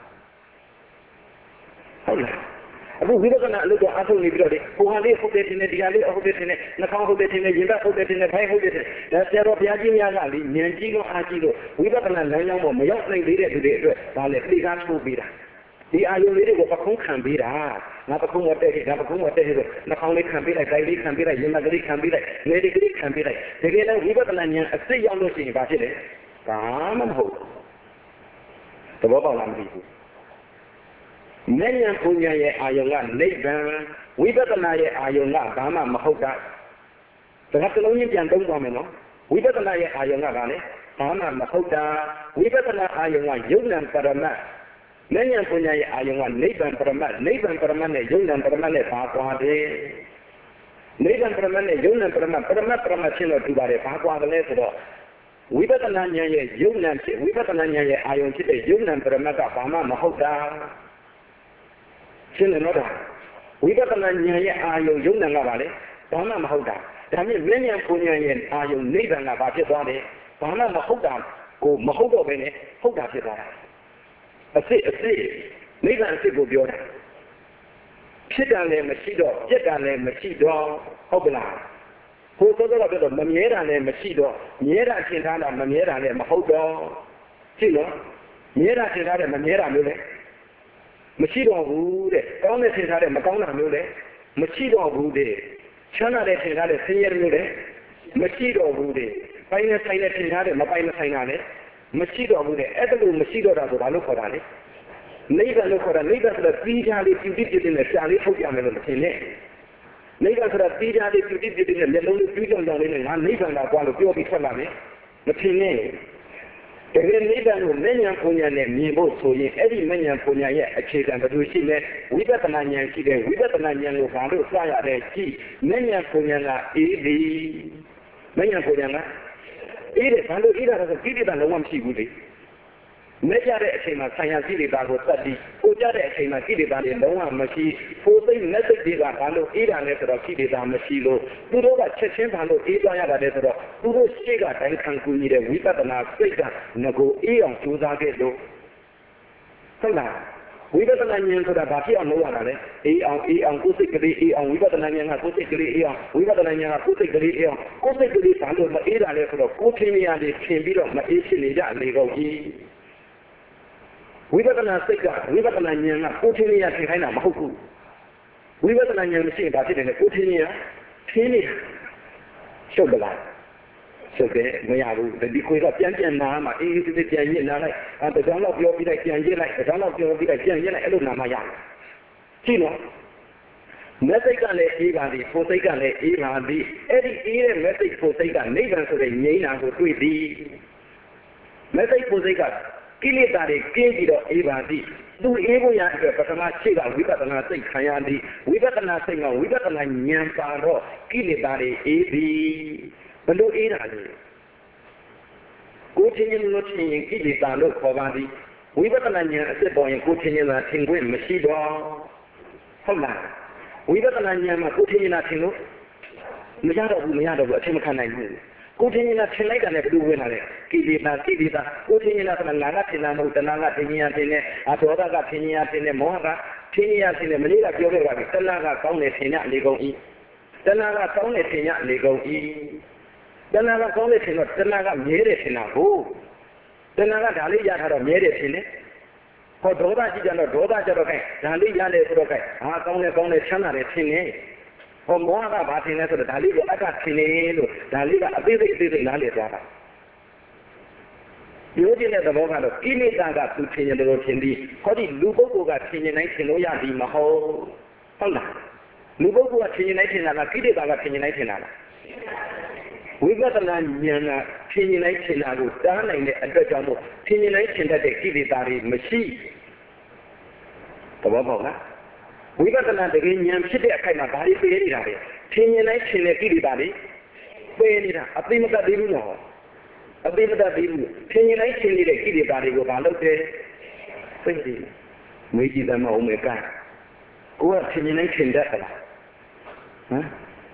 ဟုတ်လားအခုဝိပဿနာအလုပ်ကအထုတ်နေပြီးတော့လေဟိုဟာလေးဟုတ်တယ်တင်တယ်ဒီဟာလေးဟုတ်တယ်တင်တယ်နှာခေါင်းဟုတ်တယ်တင်တယ်ရင်ဘတ်ဟုတ်တယ်တင်တယ်ဖိုင်ဟုတ်တယ်တင်တယ်ဒါဆရာတော်ဘုရားကြီးများကလေဉာဏ်ကြီးလို့အားကြီးလို့ဝိပဿနာလမ်းကြောင်းပေါ်မရောက်နိုင်သေးတဲ့သူတွေအတွက်ဒါလေသိကားထိုးပေးတာဒီအာယုံလေးတွေကိုပခုံးခံပေးတာငါပခုံးဝတ်တဲ့ဒါပခုံးဝတ်တဲ့ဆိုနှာခေါင်းလေးခံပေးလိုက်၊တိုင်လေးခံပေးလိုက်၊ရင်မကလေးခံပေးလိုက်၊ငယ်လေးကလေးခံပေးလိုက်တကယ်လည်းဝိပဿနာဉာဏ်အစစ်ရောက်လို့ရှိရင်ဘာဖြစ်လဲဘာမှမဟုတ်သဘောပေါက်လားမသိဘူးဉာဏ်ဉာဏ်ပူဉာဏ်ရဲ့အာယုံကနိဗ္ဗာန်ဝိပဿနာရဲ့အာယုံကဘာမှမဟုတ်တာဒါကတစ်လုံးချင်းပြန်သုံးသွားမယ်နော်ဝိပဿနာရဲ့အာယုံကဘာလဲဘာမှမဟုတ်တာဝိပဿနာအာယုံကယုံနံပရမတ်ဉာဏ်ဉာဏ်ပူဉာဏ်ရဲ့အာယုံကနိဗ္ဗာန်ပရမတ်နိဗ္ဗာန်ပရမတ်နဲ့ယုံနံပရမတ်နဲ့ဘာကွာတယ်နိဗ္ဗာန်ပရမတ်နဲ့ယုံနံပရမတ်ပရမတ်ပရမတ်ချင်းတော့တူပါတယ်ဘာကွာတယ်လဲဆိုတော့ဝိပဿနာဉာဏ်ရဲ့ယုံနံဖြစ်ဝိပဿနာဉာဏ်ရဲ့အာယုံဖြစ်တဲ့ယုံနံပရမတ်ကဘာမှမဟုတ်တာရှင်းတယ်နော်ဒါဝိပဿနာဉာဏ်ရဲ့အာယုံယုံနံကပါလေဘာမှမဟုတ်တာဒါမြင့်ဉာဏ်ဉာဏ်ပူဉာဏ်ရဲ့အာယုံနိဗ္ဗာန်ကဘာဖြစ်သွားလဲဘာမှမဟုတ်တာကိုမဟုတ်တော့ဘဲနဲ့ဟုတ်တာဖြစ်သွားတာအစစ်အစစ်နိဗ္ဗာန်အစစ်ကိုပြောတာဖြစ်တာလည်းမရှိတော့ပြက်တာလည်းမရှိတော့ဟုတ်ကလားဟိုသောသောကပြောတော့မမြဲတာလည်းမရှိတော့မြဲတာထင်ထားတာမမြဲတာလည်းမဟုတ်တော့ကြည့်နော်မြဲတာထင်ထားတယ်မမြဲတာမျိုးလေမရှိတော့ဘူးတဲ့ကောင်းတဲ့ထင်ထားတဲ့မကောင်းတာမျိုးလေမရှိတော့ဘူးတဲ့ချမ်းသာတဲ့ထင်ထားတဲ့ဆင်းရဲမျိုးလေမရှိတော့ဘူးတဲ့ပိုင်းနဲ့ဆိုင်တဲ့ထင်ထားတဲ့မပိုင်းနဲ့ဆိုင်တာလေမရှိတော့ဘူးတဲ့အဲ့ဒါလို့မရှိတော့တာဆိုဘာလို့ခေါ်တာလဲနိဗ္ဗာန်လို့ခေါ်တာနိဗ္ဗာန်ဆိုတာပြီးကြလေးပြုတိပြုတိနဲ့ရှားလေးထုတ်ပြမယ်လို့မထင်နဲ့နိဗ္ဗာန်ဆိုတာပြီးကြလေးပြုတိပြုတိနဲ့မျက်လုံးလေးပြည့်စုံတော်လေးနဲ့ငါနိဗ္ဗာန်ကကွာလို့ပြောပြီးထွက်လာမယ်မထင်နဲ့တကယ်နိဗ္ဗာန်ကိုမဉ္ဇဉ်ပူဉ္ဇဉ်နဲ့မြင်ဖို့ဆိုရင်အဲ့ဒီမဉ္ဇဉ်ပူဉ္ဇဉ်ရဲ့အခြေခံဘယ်လိုရှိလဲဝိပဿနာဉာဏ်ရှိတယ်ဝိပဿနာဉာဏ်ကိုဘာလို့စရတဲ့ကြည့်မဉ္ဇဉ်ပူဉ္ဇဉ်ကအေးဒီမဉ္ဇဉ်ပူဉ္ဇဉ်ကအေးတယ်ဘာလို့အေးတာလဲဆိုကိလေသာလုံးဝမရှိဘူးလေမဲ့ကြတဲ့အချိန်မှာဆံရကိလေသာကိုတတ်ပြီးပိုကြတဲ့အချိန်မှာကိလေသာတွေလုံးဝမရှိဖိုးသိမ့်နဲ့စိတ်တွေကဘာလို့အေးတာလဲဆိုတော့ကိလေသာမရှိလို့သူတို့ကချက်ချင်းဘာလို့အေးသွားရတာလဲဆိုတော့သူတို့ရှေ့ကတိုင်းခံကူညီတဲ့ဝိပဿနာစိတ်ကငကိုအေးအောင်ကြိုးစားခဲ့လို့ဟုတ်လားဝိပဿနာဉာဏ်ဆိုတာဘာဖြစ်အောင်လုပ်ရတာလဲအေးအောင်အေးအောင်ကိုယ်စိတ်ကလေးအေးအောင်ဝိပဿနာဉာဏ်ကကိုယ်စိတ်ကလေးအေးအောင်ဝိပဿနာဉာဏ်ကကိုယ်စိတ်ကလေးအေးအောင်ကိုယ်စိတ်ကလေးဘာလို့မအေးတာလဲဆိုတော့ကိုယ်ထင်မြင်ရတယ်ထင်ပြီးတော့မအေးဖြစ်နေကြလေကုန်ကြီးဝိပဿနာစိတ်ကဝိပဿနာဉာဏ်ကကိုထင်းရထင်ခိုင်းတာမဟုတ်ဘူးဝိပဿနာဉာဏ်မရှိရင်ဒါဖြစ်တယ်လေကိုထင်းရထင်းနေရှုပ်ပလားရှုပ်တယ်မရဘူးဒီခွေကပြန်ပြန်နာမှာအေးအေးသေးပြန်ရစ်နာလိုက်အဲတကြောင်တော့ပြောပြီးလိုက်ပြန်ရစ်လိုက်တကြောင်တော့ပြောပြီးလိုက်ပြန်ရစ်လိုက်အဲ့လိုနာမှရတယ်ကြည့်နော်မက်စိတ်ကလည်းအေးပါသည်ဖို့စိတ်ကလည်းအေးပါသည်အဲ့ဒီအေးတဲ့မက်စိတ်ဖို့စိတ်ကနိဗ္ဗာန်ဆိုတဲ့ငြိမ်းတာကိုတွေ့သည်မက်စိတ်ဖို့စိတ်ကကိလေသာတွေကင်းပြီးတော့အေးပါသည်သူအေးဖို့ရအတွက်ပထမရှိကဝိပဿနာစိတ်ခံရသည်ဝိပဿနာစိတ်ကဝိပဿနာဉာဏ်ပါတော့ကိလေသာတွေအေးသည်ဘလို့အေးတာလဲကိုချင်းချင်းလို့ချင်းရင်ကိလေသာလို့ခေါ်ပါသည်ဝိပဿနာဉာဏ်အစစ်ပေါ်ရင်ကိုချင်းချင်းသာထင်ခွင့်မရှိတော့ဟုတ်လားဝိပဿနာဉာဏ်မှာကိုချင်းချင်းသာထင်လို့မရတော့ဘူးမရတော့ဘူးအထင်မခံနိုင်ဘူးကိုချင်းချင်းသာထင်လိုက်တာနဲ့ဘယ်လိုဝင်လာလဲကိလေသာကိလေသာကိုချင်းချင်းသာကနာကထင်တာမဟုတ်တဏှာကထင်ရင်ထင်နေအဒေါသကထင်ရင်ထင်နေမောဟကထင်ရင်ထင်နေမလေးကပြောခဲ့ပါပြီတဏှာကကောင်းတယ်ထင်ရလေကုန်ဤတဏှာကကောင်းတယ်ထင်ရလေကုန်ဤတဏှာကကောင်းတယ်ထင်တော့တဏှာကမြဲတယ်ထင်တာကိုတဏှာကဒါလေးရထားတော့မြဲတယ်ထင်တယ်ဟောဒေါသရှိကြတော့ဒေါသကြတော့ခိုင်းဒါလေးရတယ်ဆိုတော့ခိုင်းဟာကောင်းတယ်ကောင်းတယ်ချမ်းသာတယ်ထင်နေဟောမောဟကဘာထင်လဲဆိုတော့ဒါလေးကအကထင်နေလို့ဒါလေးကအသေးစိတ်အသေးစိတ်နားလည်သွားတာပြောခြင်းတဲ့သဘောကတော့ကိလေသာကသူထင်တယ်လို့ထင်ပြီးဟောဒီလူပုဂ္ဂိုလ်ကထင်နေတိုင်းထင်လို့ရသည်မဟုတ်ဟုတ်လားလူပုဂ္ဂိုလ်ကထင်နေတိုင်းထင်တာကကိလေသာကထင်နေတိုင်းထင်တာလားဝိပဿနာဉာဏ်ကထင်နေတိုင်းထင်တာကိုတားနိုင်တဲ့အတွက်ကြောင့်မို့ထင်နေတိုင်းထင်တတ်တဲ့ကိလေသာတွေမရှိသဘောပေါက်လားဝိပဿနာတကယ်ဉာဏ်ဖြစ်တဲ့အခိုက်မှာဘာတွေပေးနေတာလဲထင်နေတိုင်းထင်တဲ့ကိလေသာတွေပေးနေတာအသိမတတ်သေးဘူးနော်အသိမတတ်သေးဘူးထင်နေတိုင်းထင်နေတဲ့ကိလေသာတွေကိုဘာလုပ်တယ်သိတယ်မေးကြည့်တယ်မဟုတ်မေးကကိုကထင်နေတိုင်းထင်တတ်သလားဟမ်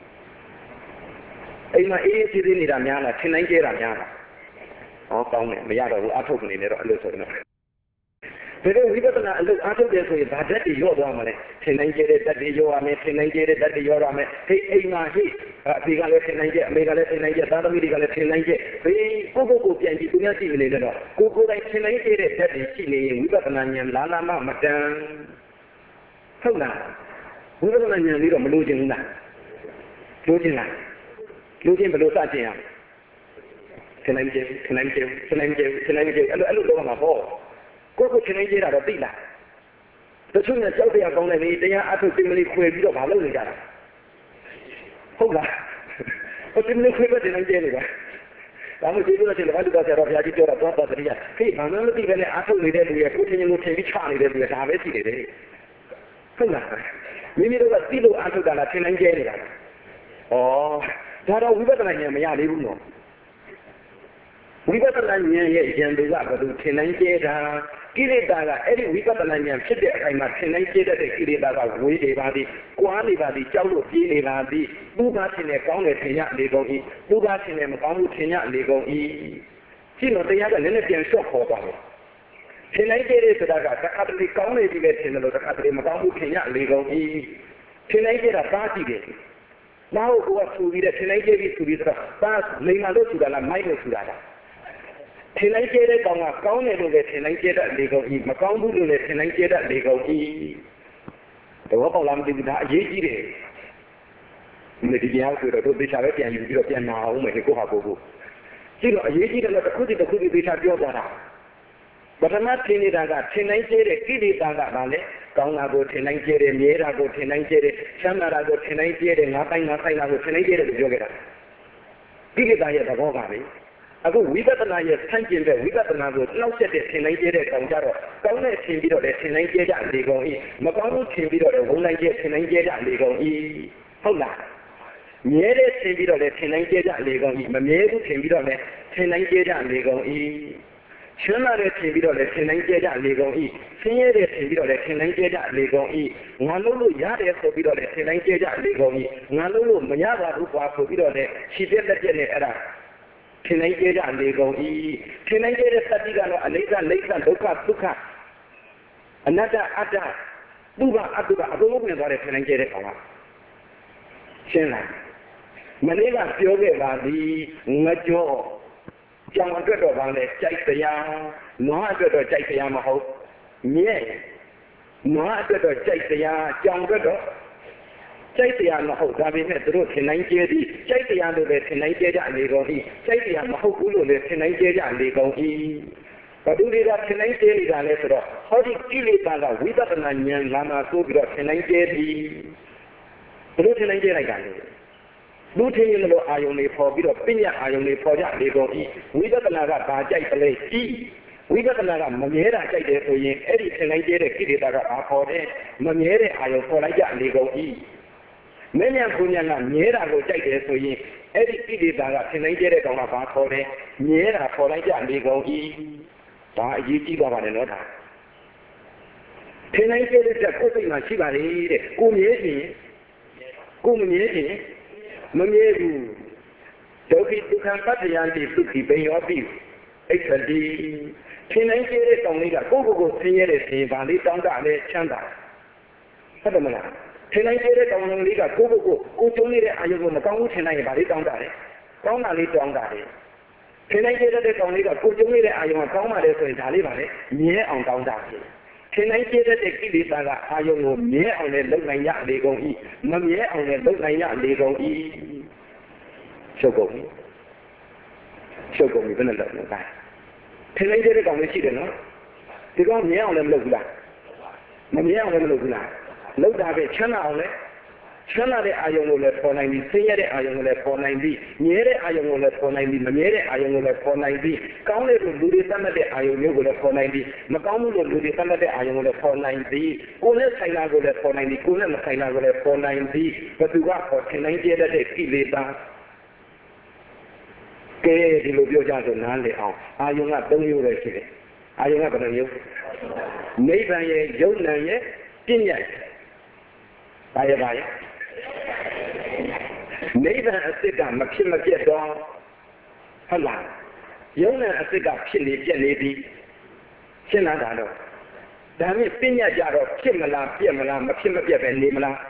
အိမ်မှာအေးအေးသေးသေးနေတာများလားထင်တိုင်းကျဲတာများလားဟောကောင်းတယ်မရတော့ဘူးအထုတ်နေတယ်တော့အဲ့လိုဆိုရင်တော့ဒါပေမဲ့ဝိပဿနာအလုပ်အားထုတ်တယ်ဆိုရင်ဒါဓာတ်တွေရော့သွားမှာလေထင်တိုင်းကျဲတဲ့ဓာတ်တွေရော့ရမယ်ထင်တိုင်းကျဲတဲ့ဓာတ်တွေရော့ရမယ်ဟိအိမ်မှာဟိအဖေကလည်းထင်တိုင်းကျဲအမေကလည်းထင်တိုင်းကျဲသားသမီးတွေကလည်းထင်တိုင်းကျဲဘေးကိုကိုကိုပြန်ကြည့်သူများကြည့်နေတယ်တော့ကိုကိုတိုင်းထင်တိုင်းကျဲတဲ့ဓာတ်တွေရှိနေရင်ဝိပဿနာဉာဏ်လာလာမှမတန်ဟုတ်လားဝိပဿနာဉာဏ်လေးတော့မလို့ခြင်းဘူးလားလို့ခြင်းလားလူချင်းဘယ်လိုစတင်ရမလဲခဏကြည့်ခဏကြည့်ခဏကြည့်ခဏကြည့်အဲ့လိုအဲ့လိုတော့မှာပေါ့ကိုကိုခဏကြည့်တာတော့သိလားတချို့ကကြောက်တရားကောင်းတယ်လေတရားအထုတင်မလေးခွဲပြီးတော့မလုပ်နေကြတာဟုတ်လားဟိုတင်မလေးခွဲပဲတင်နေကြတယ်ဒါမှမဟုတ်ဒီလိုချင်းလည်းဘာလို့တော့ဆရာတော်ဘုရားကြီးပြောတာတော့တရားဟေးဘာမှမသိပဲနဲ့အထုနေတဲ့လူရဲ့ကိုချင်းချင်းကိုထင်ပြီးချနေတဲ့လူရဲ့ဒါပဲရှိနေတယ်ဟုတ်လားမိမိတို့ကသိလို့အထုတာလားထင်နိုင်ကြနေတာဩဒါတော့ဝိပဿနာဉာဏ်မရသေးဘူးနော်ဝိပဿနာဉာဏ်ရဲ့ဉာဏ်တွေကဘယ်လိုထင်နိုင်ကြတာကိလေသာကအဲ့ဒီဝိပဿနာဉာဏ်ဖြစ်တဲ့အချိန်မှာထင်နိုင်ကြတဲ့ကိလေသာကဝေးနေပါသည်၊ကွာနေပါသည်၊ကြောက်လို့ပြေးနေပါသည်၊သူ့ဘာထင်တယ်ကောင်းတယ်ထင်ရလေကုန်၏သူ့ဘာထင်တယ်မကောင်းဘူးထင်ရလေကုန်၏ရှင်းတော့တရားကလည်းလည်းပြန်လျှော့ခေါ်သွားတယ်ထင်နိုင်ကြတဲ့ဆိုတာကတစ်ခါတလေကောင်းနေပြီပဲထင်တယ်လို့တစ်ခါတလေမကောင်းဘူးထင်ရလေကုန်၏ထင်နိုင်ကြတာပါကြည့်တယ်နောက်ကိုကဆူပြီးတဲ့ထင်လိုက်ကြပြီးဆူပြီးတော့ပါလိမ္မာလို့ဆူတာလားမိုက်လို့ဆူတာလားထင်လိုက်ကြတဲ့ကောင်ကကောင်းတယ်လို့လည်းထင်လိုက်ကြတဲ့လေကောင်ကြီးမကောင်းဘူးလို့လည်းထင်လိုက်ကြတဲ့လေကောင်ကြီးတော့ပေါ့လားမသိဘူးဒါအရေးကြီးတယ်ဒီဒီတရားဆိုတော့တို့သေချာပဲပြန်ယူပြီးတော့ပြန်နာအောင်မယ်ကိုဟာကိုကိုကြည့်တော့အရေးကြီးတယ်လို့တစ်ခုတည်းတစ်ခုတည်းသေချာပြောသွားတာပထမထင်နေတာကထင်နိုင်ကြတဲ့ကိလေသာကဘာလဲကောင်းတာကိုထင်နိုင်ကြတဲ့မြဲတာကိုထင်နိုင်ကြတဲ့ချမ်းသာတာကိုထင်နိုင်ကြတဲ့ငါတိုင်းငါတိုင်းတာကိုထင်နိုင်ကြတဲ့လို့ပြောခဲ့တာကိလေသာရဲ့သဘောကလေအခုဝိပဿနာရဲ့ဆန့်ကျင်တဲ့ဝိပဿနာကိုနှောက်ရက်တဲ့ထင်နိုင်ကြတဲ့ကောင်ကြတော့ကောင်းတဲ့ထင်ပြီးတော့လည်းထင်နိုင်ကြတဲ့လေကောင်ဤမကောင်းဘူးထင်ပြီးတော့လည်းဝန်နိုင်ကြထင်နိုင်ကြတဲ့လေကောင်ဤဟုတ်လားမြဲတဲ့ထင်ပြီးတော့လည်းထင်နိုင်ကြတဲ့လေကောင်ဤမမြဲဘူးထင်ပြီးတော့လည်းထင်နိုင်ကြတဲ့လေကောင်ဤချမ်းသာတဲ့ထင်ပြီးတော့လည်းထင်နိုင်ကြတဲ့လေကောင်ဤဆင်းရဲတဲ့ထင်ပြီးတော့လည်းထင်နိုင်ကြတဲ့လေကောင်ဤငါလုံးလို့ရတယ်ဆိုပြီးတော့လည်းထင်နိုင်ကြတဲ့လေကောင်ဤငါလုံးလို့မရပါဘူးကွာဆိုပြီးတော့လည်းခြေတက်လက်ပြက်နဲ့အဲ့ဒါထင်နိုင်ကြတဲ့လေကောင်ဤထင်နိုင်ကြတဲ့သတိကတော့အနိစ္စလိစ္ဆဒုက္ခဒုက္ခအနတ္တအတ္တသူဘအတုကအကုန်လုံးပြန်သွားတယ်ထင်နိုင်ကြတဲ့ကောင်ကရှင်းလားမနေ့ကပြောခဲ့ပါသည်ငကြောကြောင်အတွက်တော့ဘာလဲကြိုက်တရားနွားအတွက်တော့ကြိုက်တရားမဟုတ်မြဲနွားအတွက်တော့ကြိုက်တရားကြောင်အတွက်တော့ကြိုက်တရားမဟုတ်ဒါပေမဲ့သူတို့ထင်နိုင်ကျဲသည်ကြိုက်တရားလို့လည်းထင်နိုင်ကျဲကြလေကုန်၏ကြိုက်တရားမဟုတ်ဘူးလို့လည်းထင်နိုင်ကျဲကြလေကုန်၏ဘယ်သူတွေကထင်နိုင်ကျဲနေတာလဲဆိုတော့ဟောဒီကိလေသာကဝိပဿနာဉာဏ်လာမှဆိုပြီးတော့ထင်နိုင်ကျဲသည်ဘယ်လိုထင်နိုင်ကျဲလိုက်တာလဲလူထင်ရင်လို့အာယုန်လေးပေါ်ပြီးတော့ပညာအာယုန်လေးပေါ်ကြလေကုန်၏ဝိပဿနာကဘာကြိုက်တယ်လဲကြည့်ဝိပဿနာကမမြဲတာကြိုက်တယ်ဆိုရင်အဲ့ဒီထင်နိုင်ကျဲတဲ့ကိလေသာကဘာပေါ်တယ်မမြဲတဲ့အာယုန်ပေါ်လိုက်ကြလေကုန်၏မဉ္ဇဉ်ကုဉ္ဇဉ်ကမြဲတာကိုကြိုက်တယ်ဆိုရင်အဲ့ဒီကိလေသာကထင်နိုင်ကျဲတဲ့ကောင်ကဘာပေါ်တယ်မြဲတာပေါ်လိုက်ကြလေကုန်၏ဒါအရေးကြီးသွားပါနဲ့နော်ဒါထင်နိုင်ကျဲတဲ့ကိုယ်စိတ်မှာရှိပါလေတဲ့ကိုမြဲခြင်းကိုမမြဲခြင်းမမြဲဘူးဒုက္ခိဒုက္ခပတ္တယံတိသုခိပိယောပိအိဋ္ဌတိထင်နိုင်ကျဲတဲ့ကောင်လေးကကိုယ့်ကိုယ်ကိုဆင်းရဲတဲ့ဆင်းဘာလေးတောင်းတလဲချမ်းသာဟုတ်တယ်မလားထင်နိုင်ကျဲတဲ့ကောင်လေးကကိုယ့်ကိုယ်ကိုကိုကျုံနေတဲ့အာယုကိုမကောင်းဘူးထင်နိုင်ရင်ဘာလေးတောင်းတလဲကောင်းတာလေးတောင်းတတယ်ထင်နိုင်ကျဲတဲ့ကောင်လေးကကိုကျုံနေတဲ့အာယုကကောင်းပါလေဆိုရင်ဒါလေးပါလေမြဲအောင်တောင်းတတယ်ထင်နိုင်ကျဲတဲ့ကိလေသာကအာယုကိုမြဲအောင်လည်းလုပ်နိုင်ရလေကုန်၏မမြဲအောင်လည်းလုပ်နိုင်ရလေကုန်၏ရှုပ်ကုန်ပြီရှုပ်ကုန်ပြီဘယ်နဲ့လုပ်လဲထင်နိုင်ကျဲတဲ့ကောင်လေးရှိတယ်နော်ဒီကောင်မြဲအောင်လည်းမလုပ်ဘူးလားမမြဲအောင်လည်းမလုပ်ဘူးလားလုပ်တာပဲချမ်းသာအောင်လည်းချမ်းသာတဲ့အာယုံကိုလည်းပေါ်နိုင်ပြီးဆင်းရဲတဲ့အာယုံကိုလည်းပေါ်နိုင်ပြီးမြဲတဲ့အာယုံကိုလည်းပေါ်နိုင်ပြီးမမြဲတဲ့အာယုံကိုလည်းပေါ်နိုင်ပြီးကောင်းတဲ့လူတွေသတ်မှတ်တဲ့အာယုံမျိုးကိုလည်းပေါ်နိုင်ပြီးမကောင်းမှုလို့လူတွေသတ်မှတ်တဲ့အာယုံကိုလည်းပေါ်နိုင်ပြီးကိုယ်နဲ့ဆိုင်တာကိုလည်းပေါ်နိုင်ပြီးကိုယ်နဲ့မဆိုင်တာကိုလည်းပေါ်နိုင်ပြီးဘသူကပေါ်ထင်နိုင်ကျတဲ့ကိလေသာကဲဒီလိုပြောကြဆိုနားလည်အောင်အာယုံကသုံးမျိုးပဲရှိတယ်အာယုံကဘယ်နှမျိုးနိဗ္ဗာန်ရဲ့ယုံနံရဲ့ပညာဘာရပါရဲ့နိဗ္ဗာန်အစစ်ကမဖြစ်မပြတ်တော့ဟုတ်လားယုံနံအစစ်ကဖြစ်နေပြတ်နေပြီရှင်းလားဒါတော့ဒါနဲ့ပညာကြတော့ဖြစ်မလားပြတ်မလားမဖြစ်မပြတ်ပဲနေမလား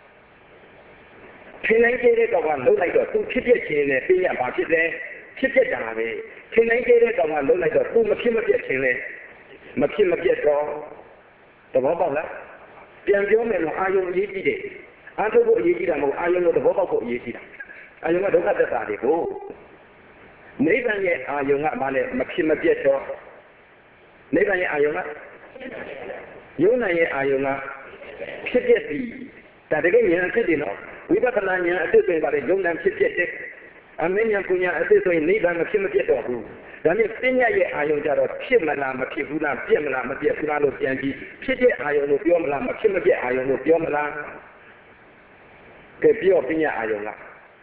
ထင်နိုင်ကျတဲ့ကောင်ကလုံးလိုက်တော့သူဖြစ်ပြခြင်းနဲ့ပညာဘာဖြစ်လဲဖြစ်ပြတာပဲထင်နိုင်ကျတဲ့ကောင်ကလုံးလိုက်တော့သူမဖြစ်မပြတ်ခြင်းလဲမဖြစ်မပြတ်တော့သဘောပေါက်လားပြန်ပြောမယ်လို့အာယုံအရေးကြီးတယ်အာထုပ်ဖို့အရေးကြီးတာမဟုတ်အာယုံကိုသဘောပေါက်ဖို့အရေးကြီးတာအာယုံကဒုက္ခသစ္စာတွေကိုနိဗ္ဗာန်ရဲ့အာယုံကဘာလဲမဖြစ်မပြတ်တော့နိဗ္ဗာန်ရဲ့အာယုံကယုံနာရဲ့အာယုံကဖြစ်ပြပြီဒါတကယ်ဉာဏ်အဖြစ်တယ်နော်ဝိပဿနာဉာဏ်အဖြစ်ဆိုရင်ဗါလေယုံနာဖြစ်ပြတယ်အမင်းဉာဏ်ပညာအဖြစ်ဆိုရင်နိဗ္ဗာန်မဖြစ်မပြတ်တော့ဘူးဒါနဲ့ပညာရဲ့အာယုံကြတော့ဖြစ်မလားမဖြစ်ဘူးလားပြက်မလားမပြက်ဘူးလားလို့ပြန်ပြီးဖြစ်တဲ့အာယုံကိုပြောမလားမဖြစ်မပြတ်အာယုံကိုပြောမလားကဲပြောပညာအာယုံက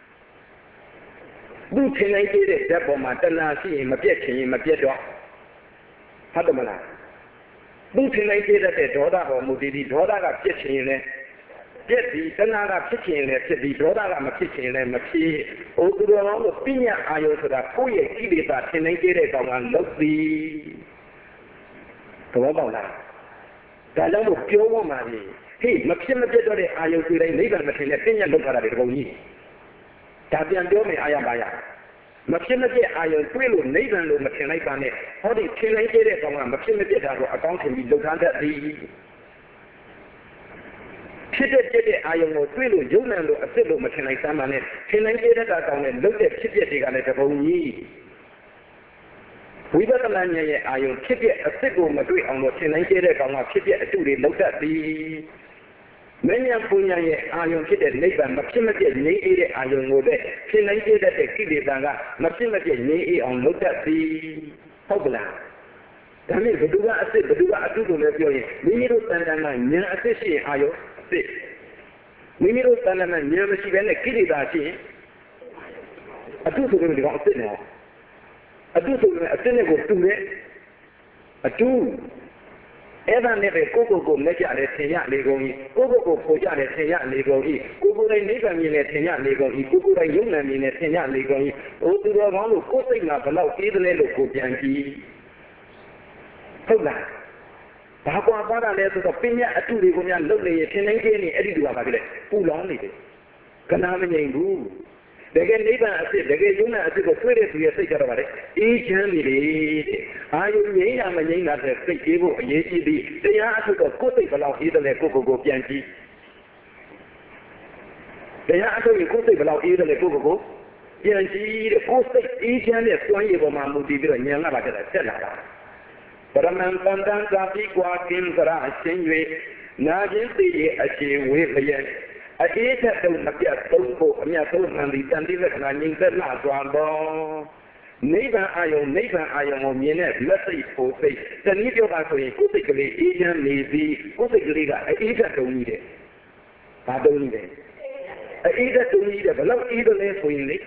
သူထင်နိုင်တဲ့ဓာတ်ပေါ်မှာတဏှာရှိရင်မပြတ်ချင်ရင်မပြတ်တော့ဟုတ်တယ်မလားသူထင်နိုင်တဲ့ဒေါသပေါ်မူတည်ပြီးဒေါသကပြတ်ချင်ရင်လည်းပြက်ပြီးတဏှာကဖြစ်ချင်လည်းဖြစ်ပြီးဒေါသကမဖြစ်ချင်လည်းမဖြစ်။အိုသူတော်ကောင်းတို့ပညာအာယုဆိုတာကိုယ့်ရဲ့ကိလေသာထင်နိုင်တဲ့ကောင်ကလုတ်ပြီးသဘောပေါက်လား။ဒါကြောင့်မို့ပြောဖို့မှာလေဟေးမဖြစ်မပြတ်တော့တဲ့အာယုတွေတိုင်းနိဗ္ဗာန်မထင်တဲ့ပညာလုတ်ထားတာတွေတကုန်ကြီး။ဒါပြန်ပြောမယ်အာရပါရမဖြစ်မပြတ်အာယုတွေ့လို့နိဗ္ဗာန်လို့မထင်လိုက်ပါနဲ့ဟောဒီထင်နိုင်တဲ့ကောင်ကမဖြစ်မပြတ်တာကိုအကောင်းထင်ပြီးလုတ်ထားတတ်သည်ဖြစ်တဲ့ပြည့်တဲ့အာယုံကိုတွေ့လို့ယုံနံလို့အစ်စ်လို့မထင်နိုင်စမ်းပါနဲ့ထင်နိုင်တဲ့တာတောင်းနဲ့လုတ်တဲ့ဖြစ်ပြတွေကလည်းတပုံကြီးဝိပဿနာဉာဏ်ရဲ့အာယုံဖြစ်ပြအစ်စ်ကိုမတွေ့အောင်လို့ထင်နိုင်တဲ့ကောင်ကဖြစ်ပြအတုတွေလုတ်တတ်သည်မဉ္ဇဉ်ပူညာရဲ့အာယုံဖြစ်တဲ့နိဗ္ဗာန်မဖြစ်မပြတ်ငြိမ်းအေးတဲ့အာယုံကိုလည်းထင်နိုင်တဲ့ကိလေသာကမဖြစ်မပြတ်ငြိမ်းအေးအောင်လုတ်တတ်သည်ဟုတ်ကလားဒါနဲ့ဘယ်သူကအစ်စ်ဘယ်သူကအတုကိုလည်းပြောရင်မိမိတို့တန်တန်ကဉာဏ်အစ်စ်ရှိရင်အာယုံမိမိတို့တဏ္ဍာမဉာဏ်မရှိဘဲနဲ့ကိလေသာရှိရင်အတုဆိုရင်ဒီကောင်အစ်စ်နဲ့အတုဆိုရင်အစ်စ်နဲ့ကိုတူတယ်အတုအဲ့ဒါနဲ့ပဲကိုယ့်ကိုယ်ကိုလက်ကြတယ်ထင်ရလေကုန်ကြီးကိုယ့်ကိုယ်ကိုပေါ်ကြတယ်ထင်ရလေကုန်ကြီးကိုယ်ကိုယ်တိုင်နိဗ္ဗာန်မြင်တယ်ထင်ရလေကုန်ကြီးကိုယ်ကိုယ်တိုင်ယုံနာမြင်တယ်ထင်ရလေကုန်ကြီးဟိုသူတော်ကောင်းလို့ကိုယ်စိတ်မှာဘလောက်အေးတယ်လို့ကိုပြန်ကြည့်ဟုတ်လားဘာကွာပါတာလဲဆိုတော့ပညာအတုတွေကိုများလုံနေရင်ထင်နိုင်သေးနေအဲ့ဒီတူပါပါကြလေပူလောင်နေတယ်ကနာမငြိမ်ဘူးတကယ်နိဗ္ဗာန်အစစ်တကယ်ယုံနာအစစ်ကိုတွေ့တဲ့သူရဲ့စိတ်ကြတော့ဗါလေအေးချမ်းနေလေအာယုငြိမ်းရမငြိမ်းတာတဲ့စိတ်ကြီးဖို့အရေးကြီးသည်တရားအစစ်တော့ကိုယ်စိတ်ဘလောက်အေးတယ်လဲကိုကိုကိုပြန်ကြည့်တရားအစစ်ကိုကိုယ်စိတ်ဘလောက်အေးတယ်လဲကိုကိုကိုပြန်ကြည့်တဲ့ကိုယ်စိတ်အေးချမ်းတဲ့စွမ်းရည်ပေါ်မှာမူတည်ပြီးတော့ဉာဏ်ကပါတက်ဆက်လာတာပရမန်တန်တန်သာပြီးကွာကင်းစရာအရှင်း၍နာခြင်းသိရဲ့အခြေဝေးလျက်အေးတဲ့တုံးအပြတ်သုံးဖို့အမြတ်သုံးမှန်ပြီးတန်တိလက္ခဏာငြိမ်သက်လာသွားတော့နိဗ္ဗာန်အာယုံနိဗ္ဗာန်အာယုံကိုမြင်တဲ့လက်စိတ်ပုံစိတ်တနည်းပြောတာဆိုရင်ကိုယ်စိတ်ကလေးအေးချမ်းနေပြီးကိုယ်စိတ်ကလေးကအေးတဲ့တုံးကြီးတဲ့ဘာတုံးကြီးလဲအေးတဲ့တုံးကြီးတဲ့ဘယ်လောက်အေးတယ်လဲဆိုရင်လေ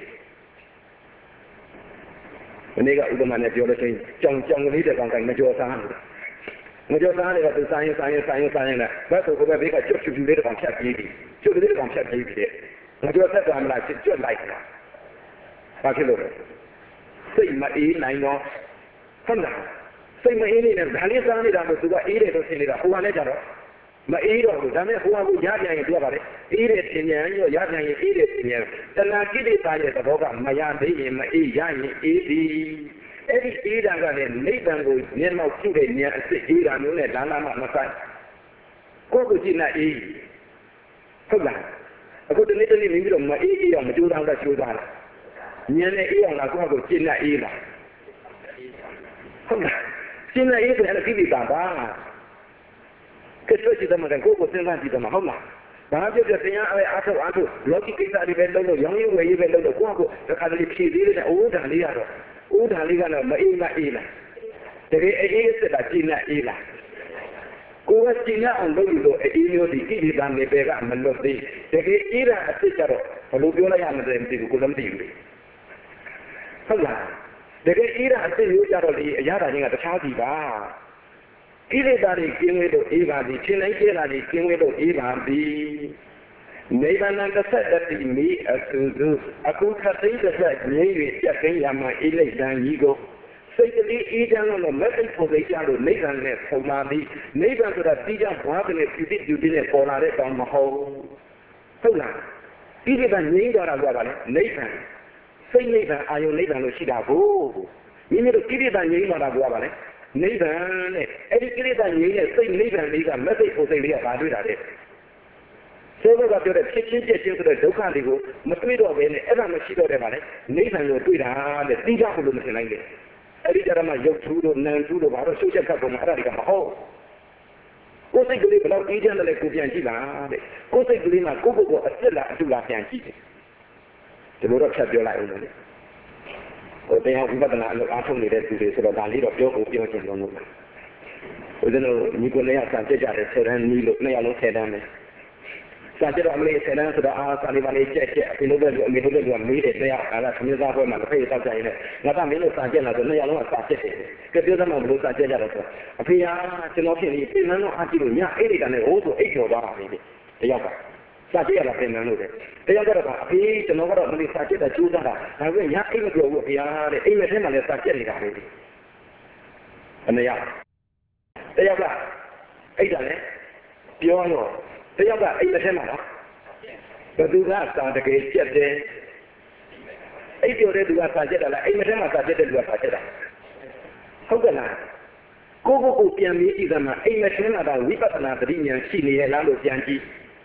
ဒီနေ့ကဥပမာနဲ့ပြောလို့ရှိရင်ကြောင်ကြောင်ကလေးတဲ့ကောင်ကမကြော်စားနေတာမကြော်စားတယ်ကသူဆိုင်ရင်ဆိုင်ရင်ဆိုင်ရင်ဆိုင်ရင်လည်းဘက်ဆိုကိုပဲဘေးကကျွတ်ချူချူလေးတဲ့ကောင်ဖြတ်ပြေးပြီကျွတ်လေးတဲ့ကောင်ဖြတ်ပြေးပြီမကြော်ဆက်သွားမလားကျွတ်လိုက်တာဘာဖြစ်လို့လဲစိတ်မအေးနိုင်တော့ဟုတ်လားစိတ်မအေးနေတယ်ဒါလေးစားနေတာလို့သူကအေးတယ်လို့ထင်နေတာဟိုကလည်းကြတော့မအေးတော့ဘူးဒါနဲ့ဟိုကကိုရပြန်ရင်ပြောပါလေအေးတယ်ထင်ပြန်ရောရပြန်ရင်အေးတယ်ထင်ပြန်တဏှာကိလေသာရဲ့သဘောကမရသေးရင်မအေးရရင်အေးသည်အဲ့ဒီအေးတာကလည်းနိဗ္ဗာန်ကိုမျက်မှောက်ပြုတဲ့ဉာဏ်အစစ်အေးတာမျိုးနဲ့လာလာမှမဆိုင်ကိုယ့်ကိုကြည့်နေအေးဟုတ်လားအခုတနေ့တနေ့မိမိတို့မအေးအေးအောင်မကြိုးစားတော့ကြိုးစားလားဉာဏ်နဲ့အေးအောင်လားကိုယ့်ကိုကြည့်နေအေးလားဟုတ်လားကြည့်နေအေးဆိုရင်ကိလေသာပါကဲတွေ့ကြည့်တယ်မှာကိုယ့်ကိုစဉ်းစားကြည့်တယ်မှာဟုတ်လားဘာဖြစ်ဖြစ်တရားအဲအားထုတ်အားထုတ်လောကီကိစ္စတွေပဲလုပ်လို့ရောင်းရဝယ်ရေးပဲလုပ်လို့ကိုယ့်ကိုတခါတလေဖြည့်သေးတယ်အိုးတန်လေးရတော့အိုးတန်လေးကတော့မအေးမအေးလားတကယ်အေးစစ်တာကြည့်နေအေးလားကိုယ်ကကြည့်နေအောင်လုပ်လို့အေးမျိုးဒီကိလေသာတွေပဲကမလွတ်သေးတကယ်အေးတာအစ်ကြတော့ဘယ်လိုပြောလိုက်ရမလဲမသိဘူးကိုယ်လည်းမသိဘူးဟုတ်လားတကယ်အေးတာအစ်မျိုးကြတော့လေအရာတိုင်းကတခြားစီပါကိလေသာတွေကင်းဝေးလို့အေးပါသည်ရှင်လိုက်ကျဲတာတွေကင်းဝေးလို့အေးပါသည်နိဗ္ဗာန်တစ်ဆက်တည်းမိအဆူဆူအခုခသိတစ်ဆက်ငြိမ်း၍ပြတ်သိမ်းရမှအေးလိုက်တန်ကြီးကိုစိတ်ကလေးအေးချမ်းလို့မသိဖို့သိကြလို့နိဗ္ဗာန်နဲ့ဆုံလာသည်နိဗ္ဗာန်ဆိုတာတိကျဘာကလေးပြုတိပြုတိနဲ့ပေါ်လာတဲ့တောင်မဟုတ်ဟုတ်လားဒီကိစ္စငြိမ်းသွားတာကပါလေနိဗ္ဗာန်စိတ်နိဗ္ဗာန်အာယုနိဗ္ဗာန်လို့ရှိတာကိုမိမိတို့ကိလေသာငြိမ်းသွားတာကပါလေနိဗ္ဗာန်နဲ့အဲ့ဒီကိလေသာငြိမ်းတဲ့စိတ်နိဗ္ဗာန်လေးကမသိဖို့စိတ်လေးကဘာတွေ့တာလဲဆိုတော့ကပြောတဲ့ဖြစ်ချင်းပြည့်ချင်းဆိုတဲ့ဒုက္ခတွေကိုမတွေ့တော့ဘဲနဲ့အဲ့ဒါမရှိတော့တဲ့ပါလေနိဗ္ဗာန်ကိုတွေ့တာတဲ့သိကြဖို့လို့မထင်လိုက်လေအဲ့ဒီကြရမှာရုပ်ထူးတို့နာမ်ထူးတို့ဘာလို့ရှုပ်ချက်ခတ်ကုန်မှာအဲ့ဒါတွေကမဟုတ်ကိုယ်စိတ်ကလေးဘယ်လောက်အေးချမ်းတယ်လဲကိုပြန်ကြည့်လားတဲ့ကိုယ်စိတ်ကလေးမှာကိုယ့်ကိုယ်ကိုအစ်စ်လားအတူလားပြန်ကြည့်တယ်ဒီလိုတော့ဖြတ်ပြောလိုက်အောင်လေဟိုတရားဝိပဿနာအလုပ်အားထုတ်နေတဲ့သူတွေဆိုတော့ဒါလေးတော့ပြောဖို့ပြောချင်လို့လို့ဦးဇင်းတို့ညီကိုလေးကစာကြည့်ကြတယ်ဆယ်တန်းနီးလို့နှစ်ယောက်လုံးဆယ်တန်းပဲစာကြည့်တော့အမလေးဆယ်တန်းဆိုတော့အာစာလေးပါလေးကြက်ကြက်အဖေလို့လည်းအမေလို့လည်းမေးတယ်တရားအဲ့ဒါသမီးသားဘွဲမှာတစ်ဖက်တောက်ကြရင်လည်းငါကမင်းတို့စာကြက်လာဆိုနှစ်ယောက်လုံးကစာကြက်တယ်ကဲပြောသမှာဘလို့စာကြက်ကြတော့ဆိုအဖေကကျွန်တော်ဖြစ်နေပြင်နှန်းတော့အားကြည့်လို့ညအိတ်လိုက်တာနဲ့ဟိုးဆိုအိတ်ကျော်သွားတာလေတယောက်ကစာကြည့်ရတာပြင်နှန်းလို့တယ်တယောက်ကတော့အဖေကျွန်တော်ကတော့မလေးစာကြက်တာကျိုးသားတာဒါပေမဲ့ညအိတ်မပြောဘူးအဖေကတဲ့အိမ်မထဲမှာလည်းစာကြက်နေတာလေအနေရတယောက်ကအိတ်တာလေပြောတော့တယောက်ကအိမ်မထဲမှာနော်ဘယ်သူကစာတကယ်ကြက်တယ်အိတ်ပြောတဲ့သူကစာကြက်တာလားအိမ်မထဲမှာစာကြက်တဲ့သူကစာကြက်တာဟုတ်ကဲ့လားကိုကိုကိုပြန်ပြီးဤကမှာအိမ်မထဲမှာတော့ဝိပဿနာသတိဉာဏ်ရှိနေရဲ့လားလို့ပြန်ကြည့်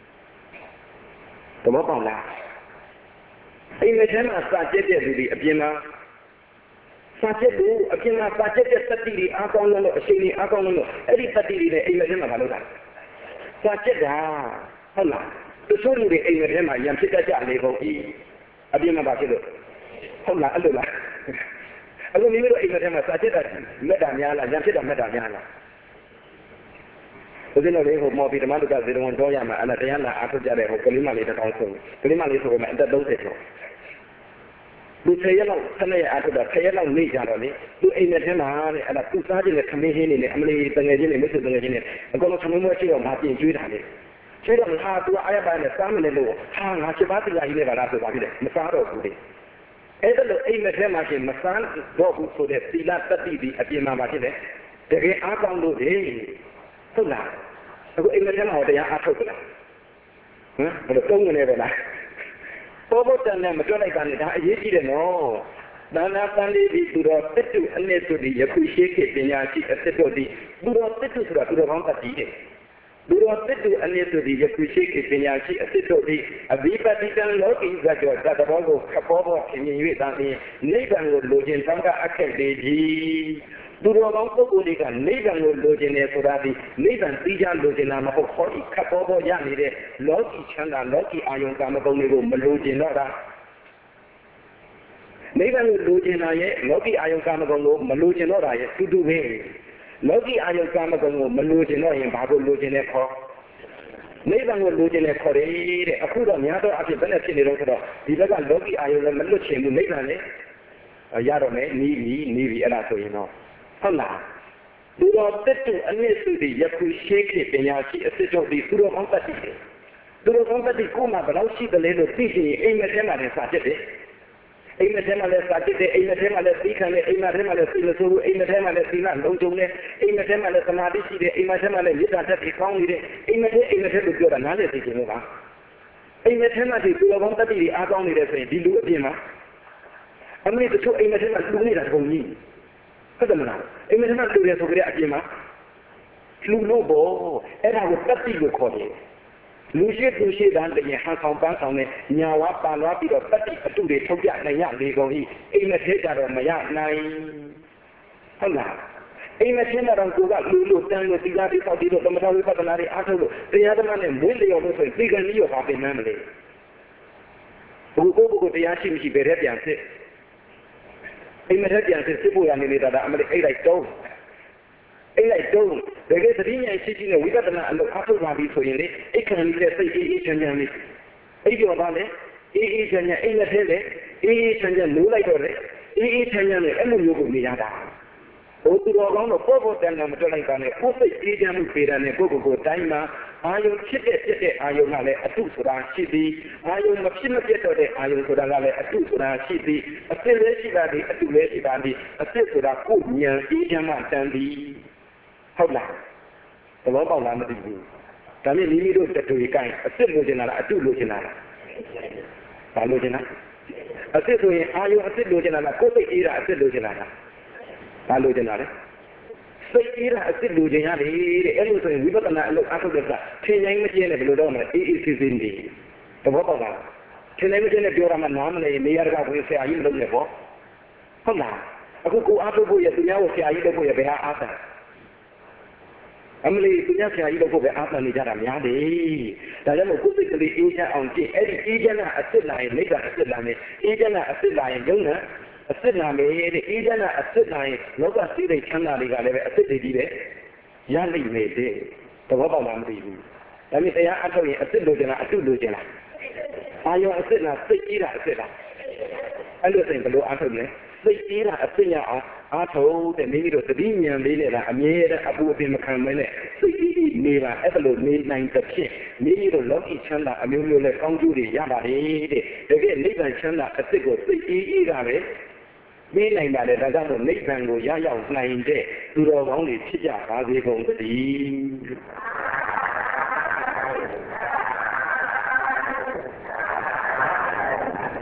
သဘောပေါက်လားအိမ်မထဲမှာစာကြက်တဲ့လူတွေအပြင်မှာစာကြက်သူအပြင်မှာစာကြက်တဲ့တတိတွေအားကောင်းလို့အချိန်ကြီးအားကောင်းလို့အဲ့ဒီတတိတွေနဲ့အိမ်မထဲမှာမလုပ်တာစာကြက်တာဟုတ်လားတချို့လူတွေအိမ်ထဲမှာရံဖြစ်တတ်ကြလေပုံကြီးအပြင်မှာပါဖြစ်လို့ဟုတ်လားအဲ့လိုလားအခုမိမိတို့အိမ်ထဲမှာစာကြက်တာမက်တာများလားရံဖြစ်တာမက်တာများလားဦးဇင်းတို့လေးဟိုမော်ဘီဓမ္မလူကဇေတဝန်တော်ရမှာအဲ့ဒါတရားနာအားထုတ်ကြတဲ့ဟိုကလေးမလေးတစ်ထောင်ဆုံးကလေးမလေးဆိုပေမဲ့အသက်သုံးဆယ်ကျော်သူဆယ်ရက်လောက်ဆယ်ရက်အားထုတ်တာဆယ်ရက်လောက်နေကြတော့လေသူအိမ်ထဲမှာတဲ့အဲ့ဒါသူစားခြင်းနဲ့ခမင်းဟင်းနေနဲ့အမလေးတငယ်ချင်းနဲ့မိတ်ဆွေတငယ်ချင်းနဲ့အကုန်လုံးခမင်းမွေးချေတော့မပြင်ကျွေးတာလေချေတော့ဟာသူအားရပါနဲ့စားမနေလို့ဟာငါချက်ပါးတရားကြီးနဲ့ပါလားဆိုပါပြီလေမစားတော့ဘူးလေအဲ့ဒါလို့အိမ်ထဲမှာရှင်မစားတော့ဘူးဆိုတဲ့သီလတတိဒီအပြင်မှာပါဖြစ်တယ်တကယ်အားကောင်းလို့လေဟုတ်လားအခုအိမ်ထဲမှာတရားအားထုတ်ကြလားဟမ်ဘယ်လိုတုံးနေလဲပဲလားဘောဘောတန်နဲ့မတွက်လိုက်တာနဲ့ဒါအရေးကြီးတယ်နော်ဒါနာပန်လေးဒီသူတော်တစ်တူအနေဆိုဒီယခုရှိခေပညာရှိအစစ်တို့ဒီသူတော်တစ်တူဆိုတာသူတော်ကောင်းတတ်တည်တယ်သူတော်တစ်တူအနေဆိုဒီယခုရှိခေပညာရှိအစစ်တို့ဒီအဘိပတိတံလောကီဇတ်တော်တတဘောကိုခဘောဘောခင်ရင်၍တန်ပြီးနိဗ္ဗာန်ကိုလိုချင်တောင်းတအခက်လေးကြီးသူတော်ကောင်းပုဂ္ဂိုလ်တွေကနိဗ္ဗာန်ကိုလိုချင်တယ်ဆိုတာဒီနိဗ္ဗာန်သိကြလိုချင်တာမဟုတ်ခေါ်ဤခပ်ပေါ်ပေါ်ရနေတဲ့လောကီချမ်းသာလောကီအာယုံကာမဂုဏ်တွေကိုမလိုချင်တော့တာနိဗ္ဗာန်ကိုလိုချင်တာရဲ့လောကီအာယုံကာမဂုဏ်ကိုမလိုချင်တော့တာရဲ့တူတူပဲလောကီအာယုံကာမဂုဏ်ကိုမလိုချင်တော့ရင်ဘာကိုလိုချင်လဲခေါ်နိဗ္ဗာန်ကိုလိုချင်တယ်ခေါ်တယ်တဲ့အခုတော့များတော့အဖြစ်ဘယ်နဲ့ဖြစ်နေတော့ဆိုတော့ဒီဘက်ကလောကီအာယုံလည်းမလွတ်ချင်ဘူးနိဗ္ဗာန်လည်းရတော့မယ်နီးပြီးနီးပြီးအဲ့ဒါဆိုရင်တော့ဟုတ်လားသူတော်တက်တူအနည်းစုဒီယခုရှိခေပညာရှိအစစ်တို့ဒီသူတော်ကောင်းတတ်တယ်သူတော်ကောင်းတတ်ဒီကိုမှဘယ်လောက်ရှိတယ်လဲလို့သိချင်အိမ်မက်ထဲမှာလည်းစာချက်တယ်အိမ်မက်ထဲမှာလည်းစာချက်တယ်အိမ်မက်ထဲမှာလည်းသိခံတယ်အိမ်မက်ထဲမှာလည်းသိလို့ဆိုဘူးအိမ်မက်ထဲမှာလည်းသိလားလုံးကြုံတယ်အိမ်မက်ထဲမှာလည်းသမာဓိရှိတယ်အိမ်မက်ထဲမှာလည်းမေတ္တာတက်ပြီးကောင်းနေတယ်အိမ်မက်ထဲအိမ်မက်ထဲလို့ပြောတာနားလည်သိချင်လို့ပါအိမ်မက်ထဲမှာဒီသူတော်ကောင်းတတ်ဒီအားကောင်းနေတယ်ဆိုရင်ဒီလူအပြင်မှာအမေတို့အိမ်မက်ထဲမှာလူနေတာတုံကြီးဟုတ်တယ်မလားအိမ်မက်ထဲမှာလူရဆိုကြတဲ့အပြင်မှာလူလို့ဘောအဲ့ဒါကိုတတ်တိလို့ခေါ်တယ်လူရှိသူရှိတန်းတည်းဟန်ဆောင်ပန်းဆောင်နဲ့ညာဝါပန်သွားပြီးတော့တတ်တိအတုတွေထုတ်ပြနိုင်ရလေကုန်ဤအိမ်မက်ထဲကြတော့မရနိုင်ဟုတ်လားအိမ်မက်ထဲမှာတော့ကိုကလူလို့တန်းလို့သီလတိဆောက်ပြီးတော့သမထဝိပဿနာတွေအားထုတ်လို့တရားဓမ္မနဲ့မွေးလျော်လို့ဆိုရင်သိကံကြီးရောပါပင်မမလဲဘုကိုကိုတရားရှိမရှိဘယ်ထဲပြန်စစ်အိမ်မက်ထဲပြန်စစ်စစ်ဖို့ရနေနေတာဒါအမလေးအိတ်လိုက်တုံးအိတ်လိုက်တုံးတကယ်သတိဉာဏ်ရှိရှိနဲ့ဝိပဿနာအလုပ်အားထုတ်ပါပြီဆိုရင်လေအိတ်ခံလေးနဲ့စိတ်အေးအေးချမ်းချမ်းလေးအိတ်ပြောပါလေအေးအေးချမ်းချမ်းအိမ်မက်ထဲလေအေးအေးချမ်းချမ်းနိုးလိုက်တော့လေအေးအေးချမ်းချမ်းနဲ့အဲ့လိုမျိုးကိုနေရတာဘုသူတော်ကောင်းတော့ပေါ်ပေါ်တန်တန်မတွက်လိုက်ပါနဲ့ကိုယ်စိတ်အေးချမ်းမှုပေတာနဲ့ကိုယ့်ကိုယ်ကိုတိုင်းမှာအာယုံဖြစ်တဲ့ဖြစ်တဲ့အာယုံကလည်းအတုဆိုတာရှိသည်အာယုံမဖြစ်မပြတ်တော့တဲ့အာယုံဆိုတာကလည်းအတုဆိုတာရှိသည်အစစ်လည်းရှိတာဒီအတုလည်းရှိတာဒီအစစ်ဆိုတာကိုယ်ဉာဏ်အေးချမ်းမှတန်သည်ဟုတ်လားသဘောပေါက်လားမသိဘူးဒါနဲ့မိမိတို့တတွေ့ကိုင်းအစစ်လိုချင်တာလားအတုလိုချင်တာလားဘာလိုချင်တာအစစ်ဆိုရင်အာယုံအစစ်လိုချင်တာလားကိုယ်စိတ်အေးတာအစစ်လိုချင်တာလားဘာလိုချင်တာလဲစိတ်အေးတာအစ်လူချင်းရတယ်တဲ့အဲ့လိုဆိုရင်ဝိပဿနာအလုပ်အားထုတ်တဲ့ကထင်တိုင်းမကျင်းနဲ့ဘယ်လိုတော့မလဲအေးအေးဆေးဆေးနေသဘောပေါက်လားထင်တိုင်းမကျင်းနဲ့ပြောရမှနားမလဲနေရာကဝင်ဆရာကြီးမလုပ်နဲ့ပေါ့ဟုတ်လားအခုကိုအားထုတ်ဖို့ရသူများကိုဆရာကြီးလုပ်ဖို့ရဘယ်ဟာအားသာအမလီသူများဆရာကြီးလုပ်ဖို့ပဲအားသာနေကြတာများတယ်ဒါကြောင့်မို့ကိုယ်စိတ်ကလေးအေးချမ်းအောင်ကြည့်အဲ့ဒီအေးချမ်းတဲ့အစ်စ်လာရင်မိစ္ဆာအစ်စ်လာမယ်အေးချမ်းတဲ့အစ်စ်လာရင်ယုံနာအစ်စ်လာမယ်တဲ့အေးချမ်းတဲ့အစ်စ်လာရင်လောကစိတ်တွေချမ်းသာတွေကလည်းပဲအစ်စ်တွေကြီးပဲရလိမ့်မယ်တဲ့သဘောပေါက်လားမသိဘူးဒါပေမဲ့တရားအထုတ်ရင်အစ်စ်လိုချင်လားအတုလိုချင်လားအာယုံအစ်စ်လားစိတ်ကြီးတာအစ်စ်လားအဲ့လိုဆိုရင်ဘယ်လိုအထုတ်လဲစိတ်ကြီးတာအစ်စ်ရအောင်အားထုတ်တဲ့မိမိတို့သတိဉာဏ်လေးနဲ့လားအမြဲတမ်းအပူအပင်မခံမဲနဲ့စိတ်ကြီးနေတာအဲ့လိုနေနိုင်တဲ့ဖြစ်မိမိတို့လောကီချမ်းသာအမျိုးမျိုးနဲ့ကောင်းကျိုးတွေရပါတယ်တဲ့တကယ်နိဗ္ဗာန်ချမ်းသာအစ်စ်ကိုစိတ်ကြီးကြီးတာပဲမေးနိုင်ပါတယ်ဒါကြောင့်မို့နိဗ္ဗာန်ကိုရရောက်နိုင်တဲ့သူတော်ကောင်းတွေဖြစ်ကြပါစေကုန်သတည်း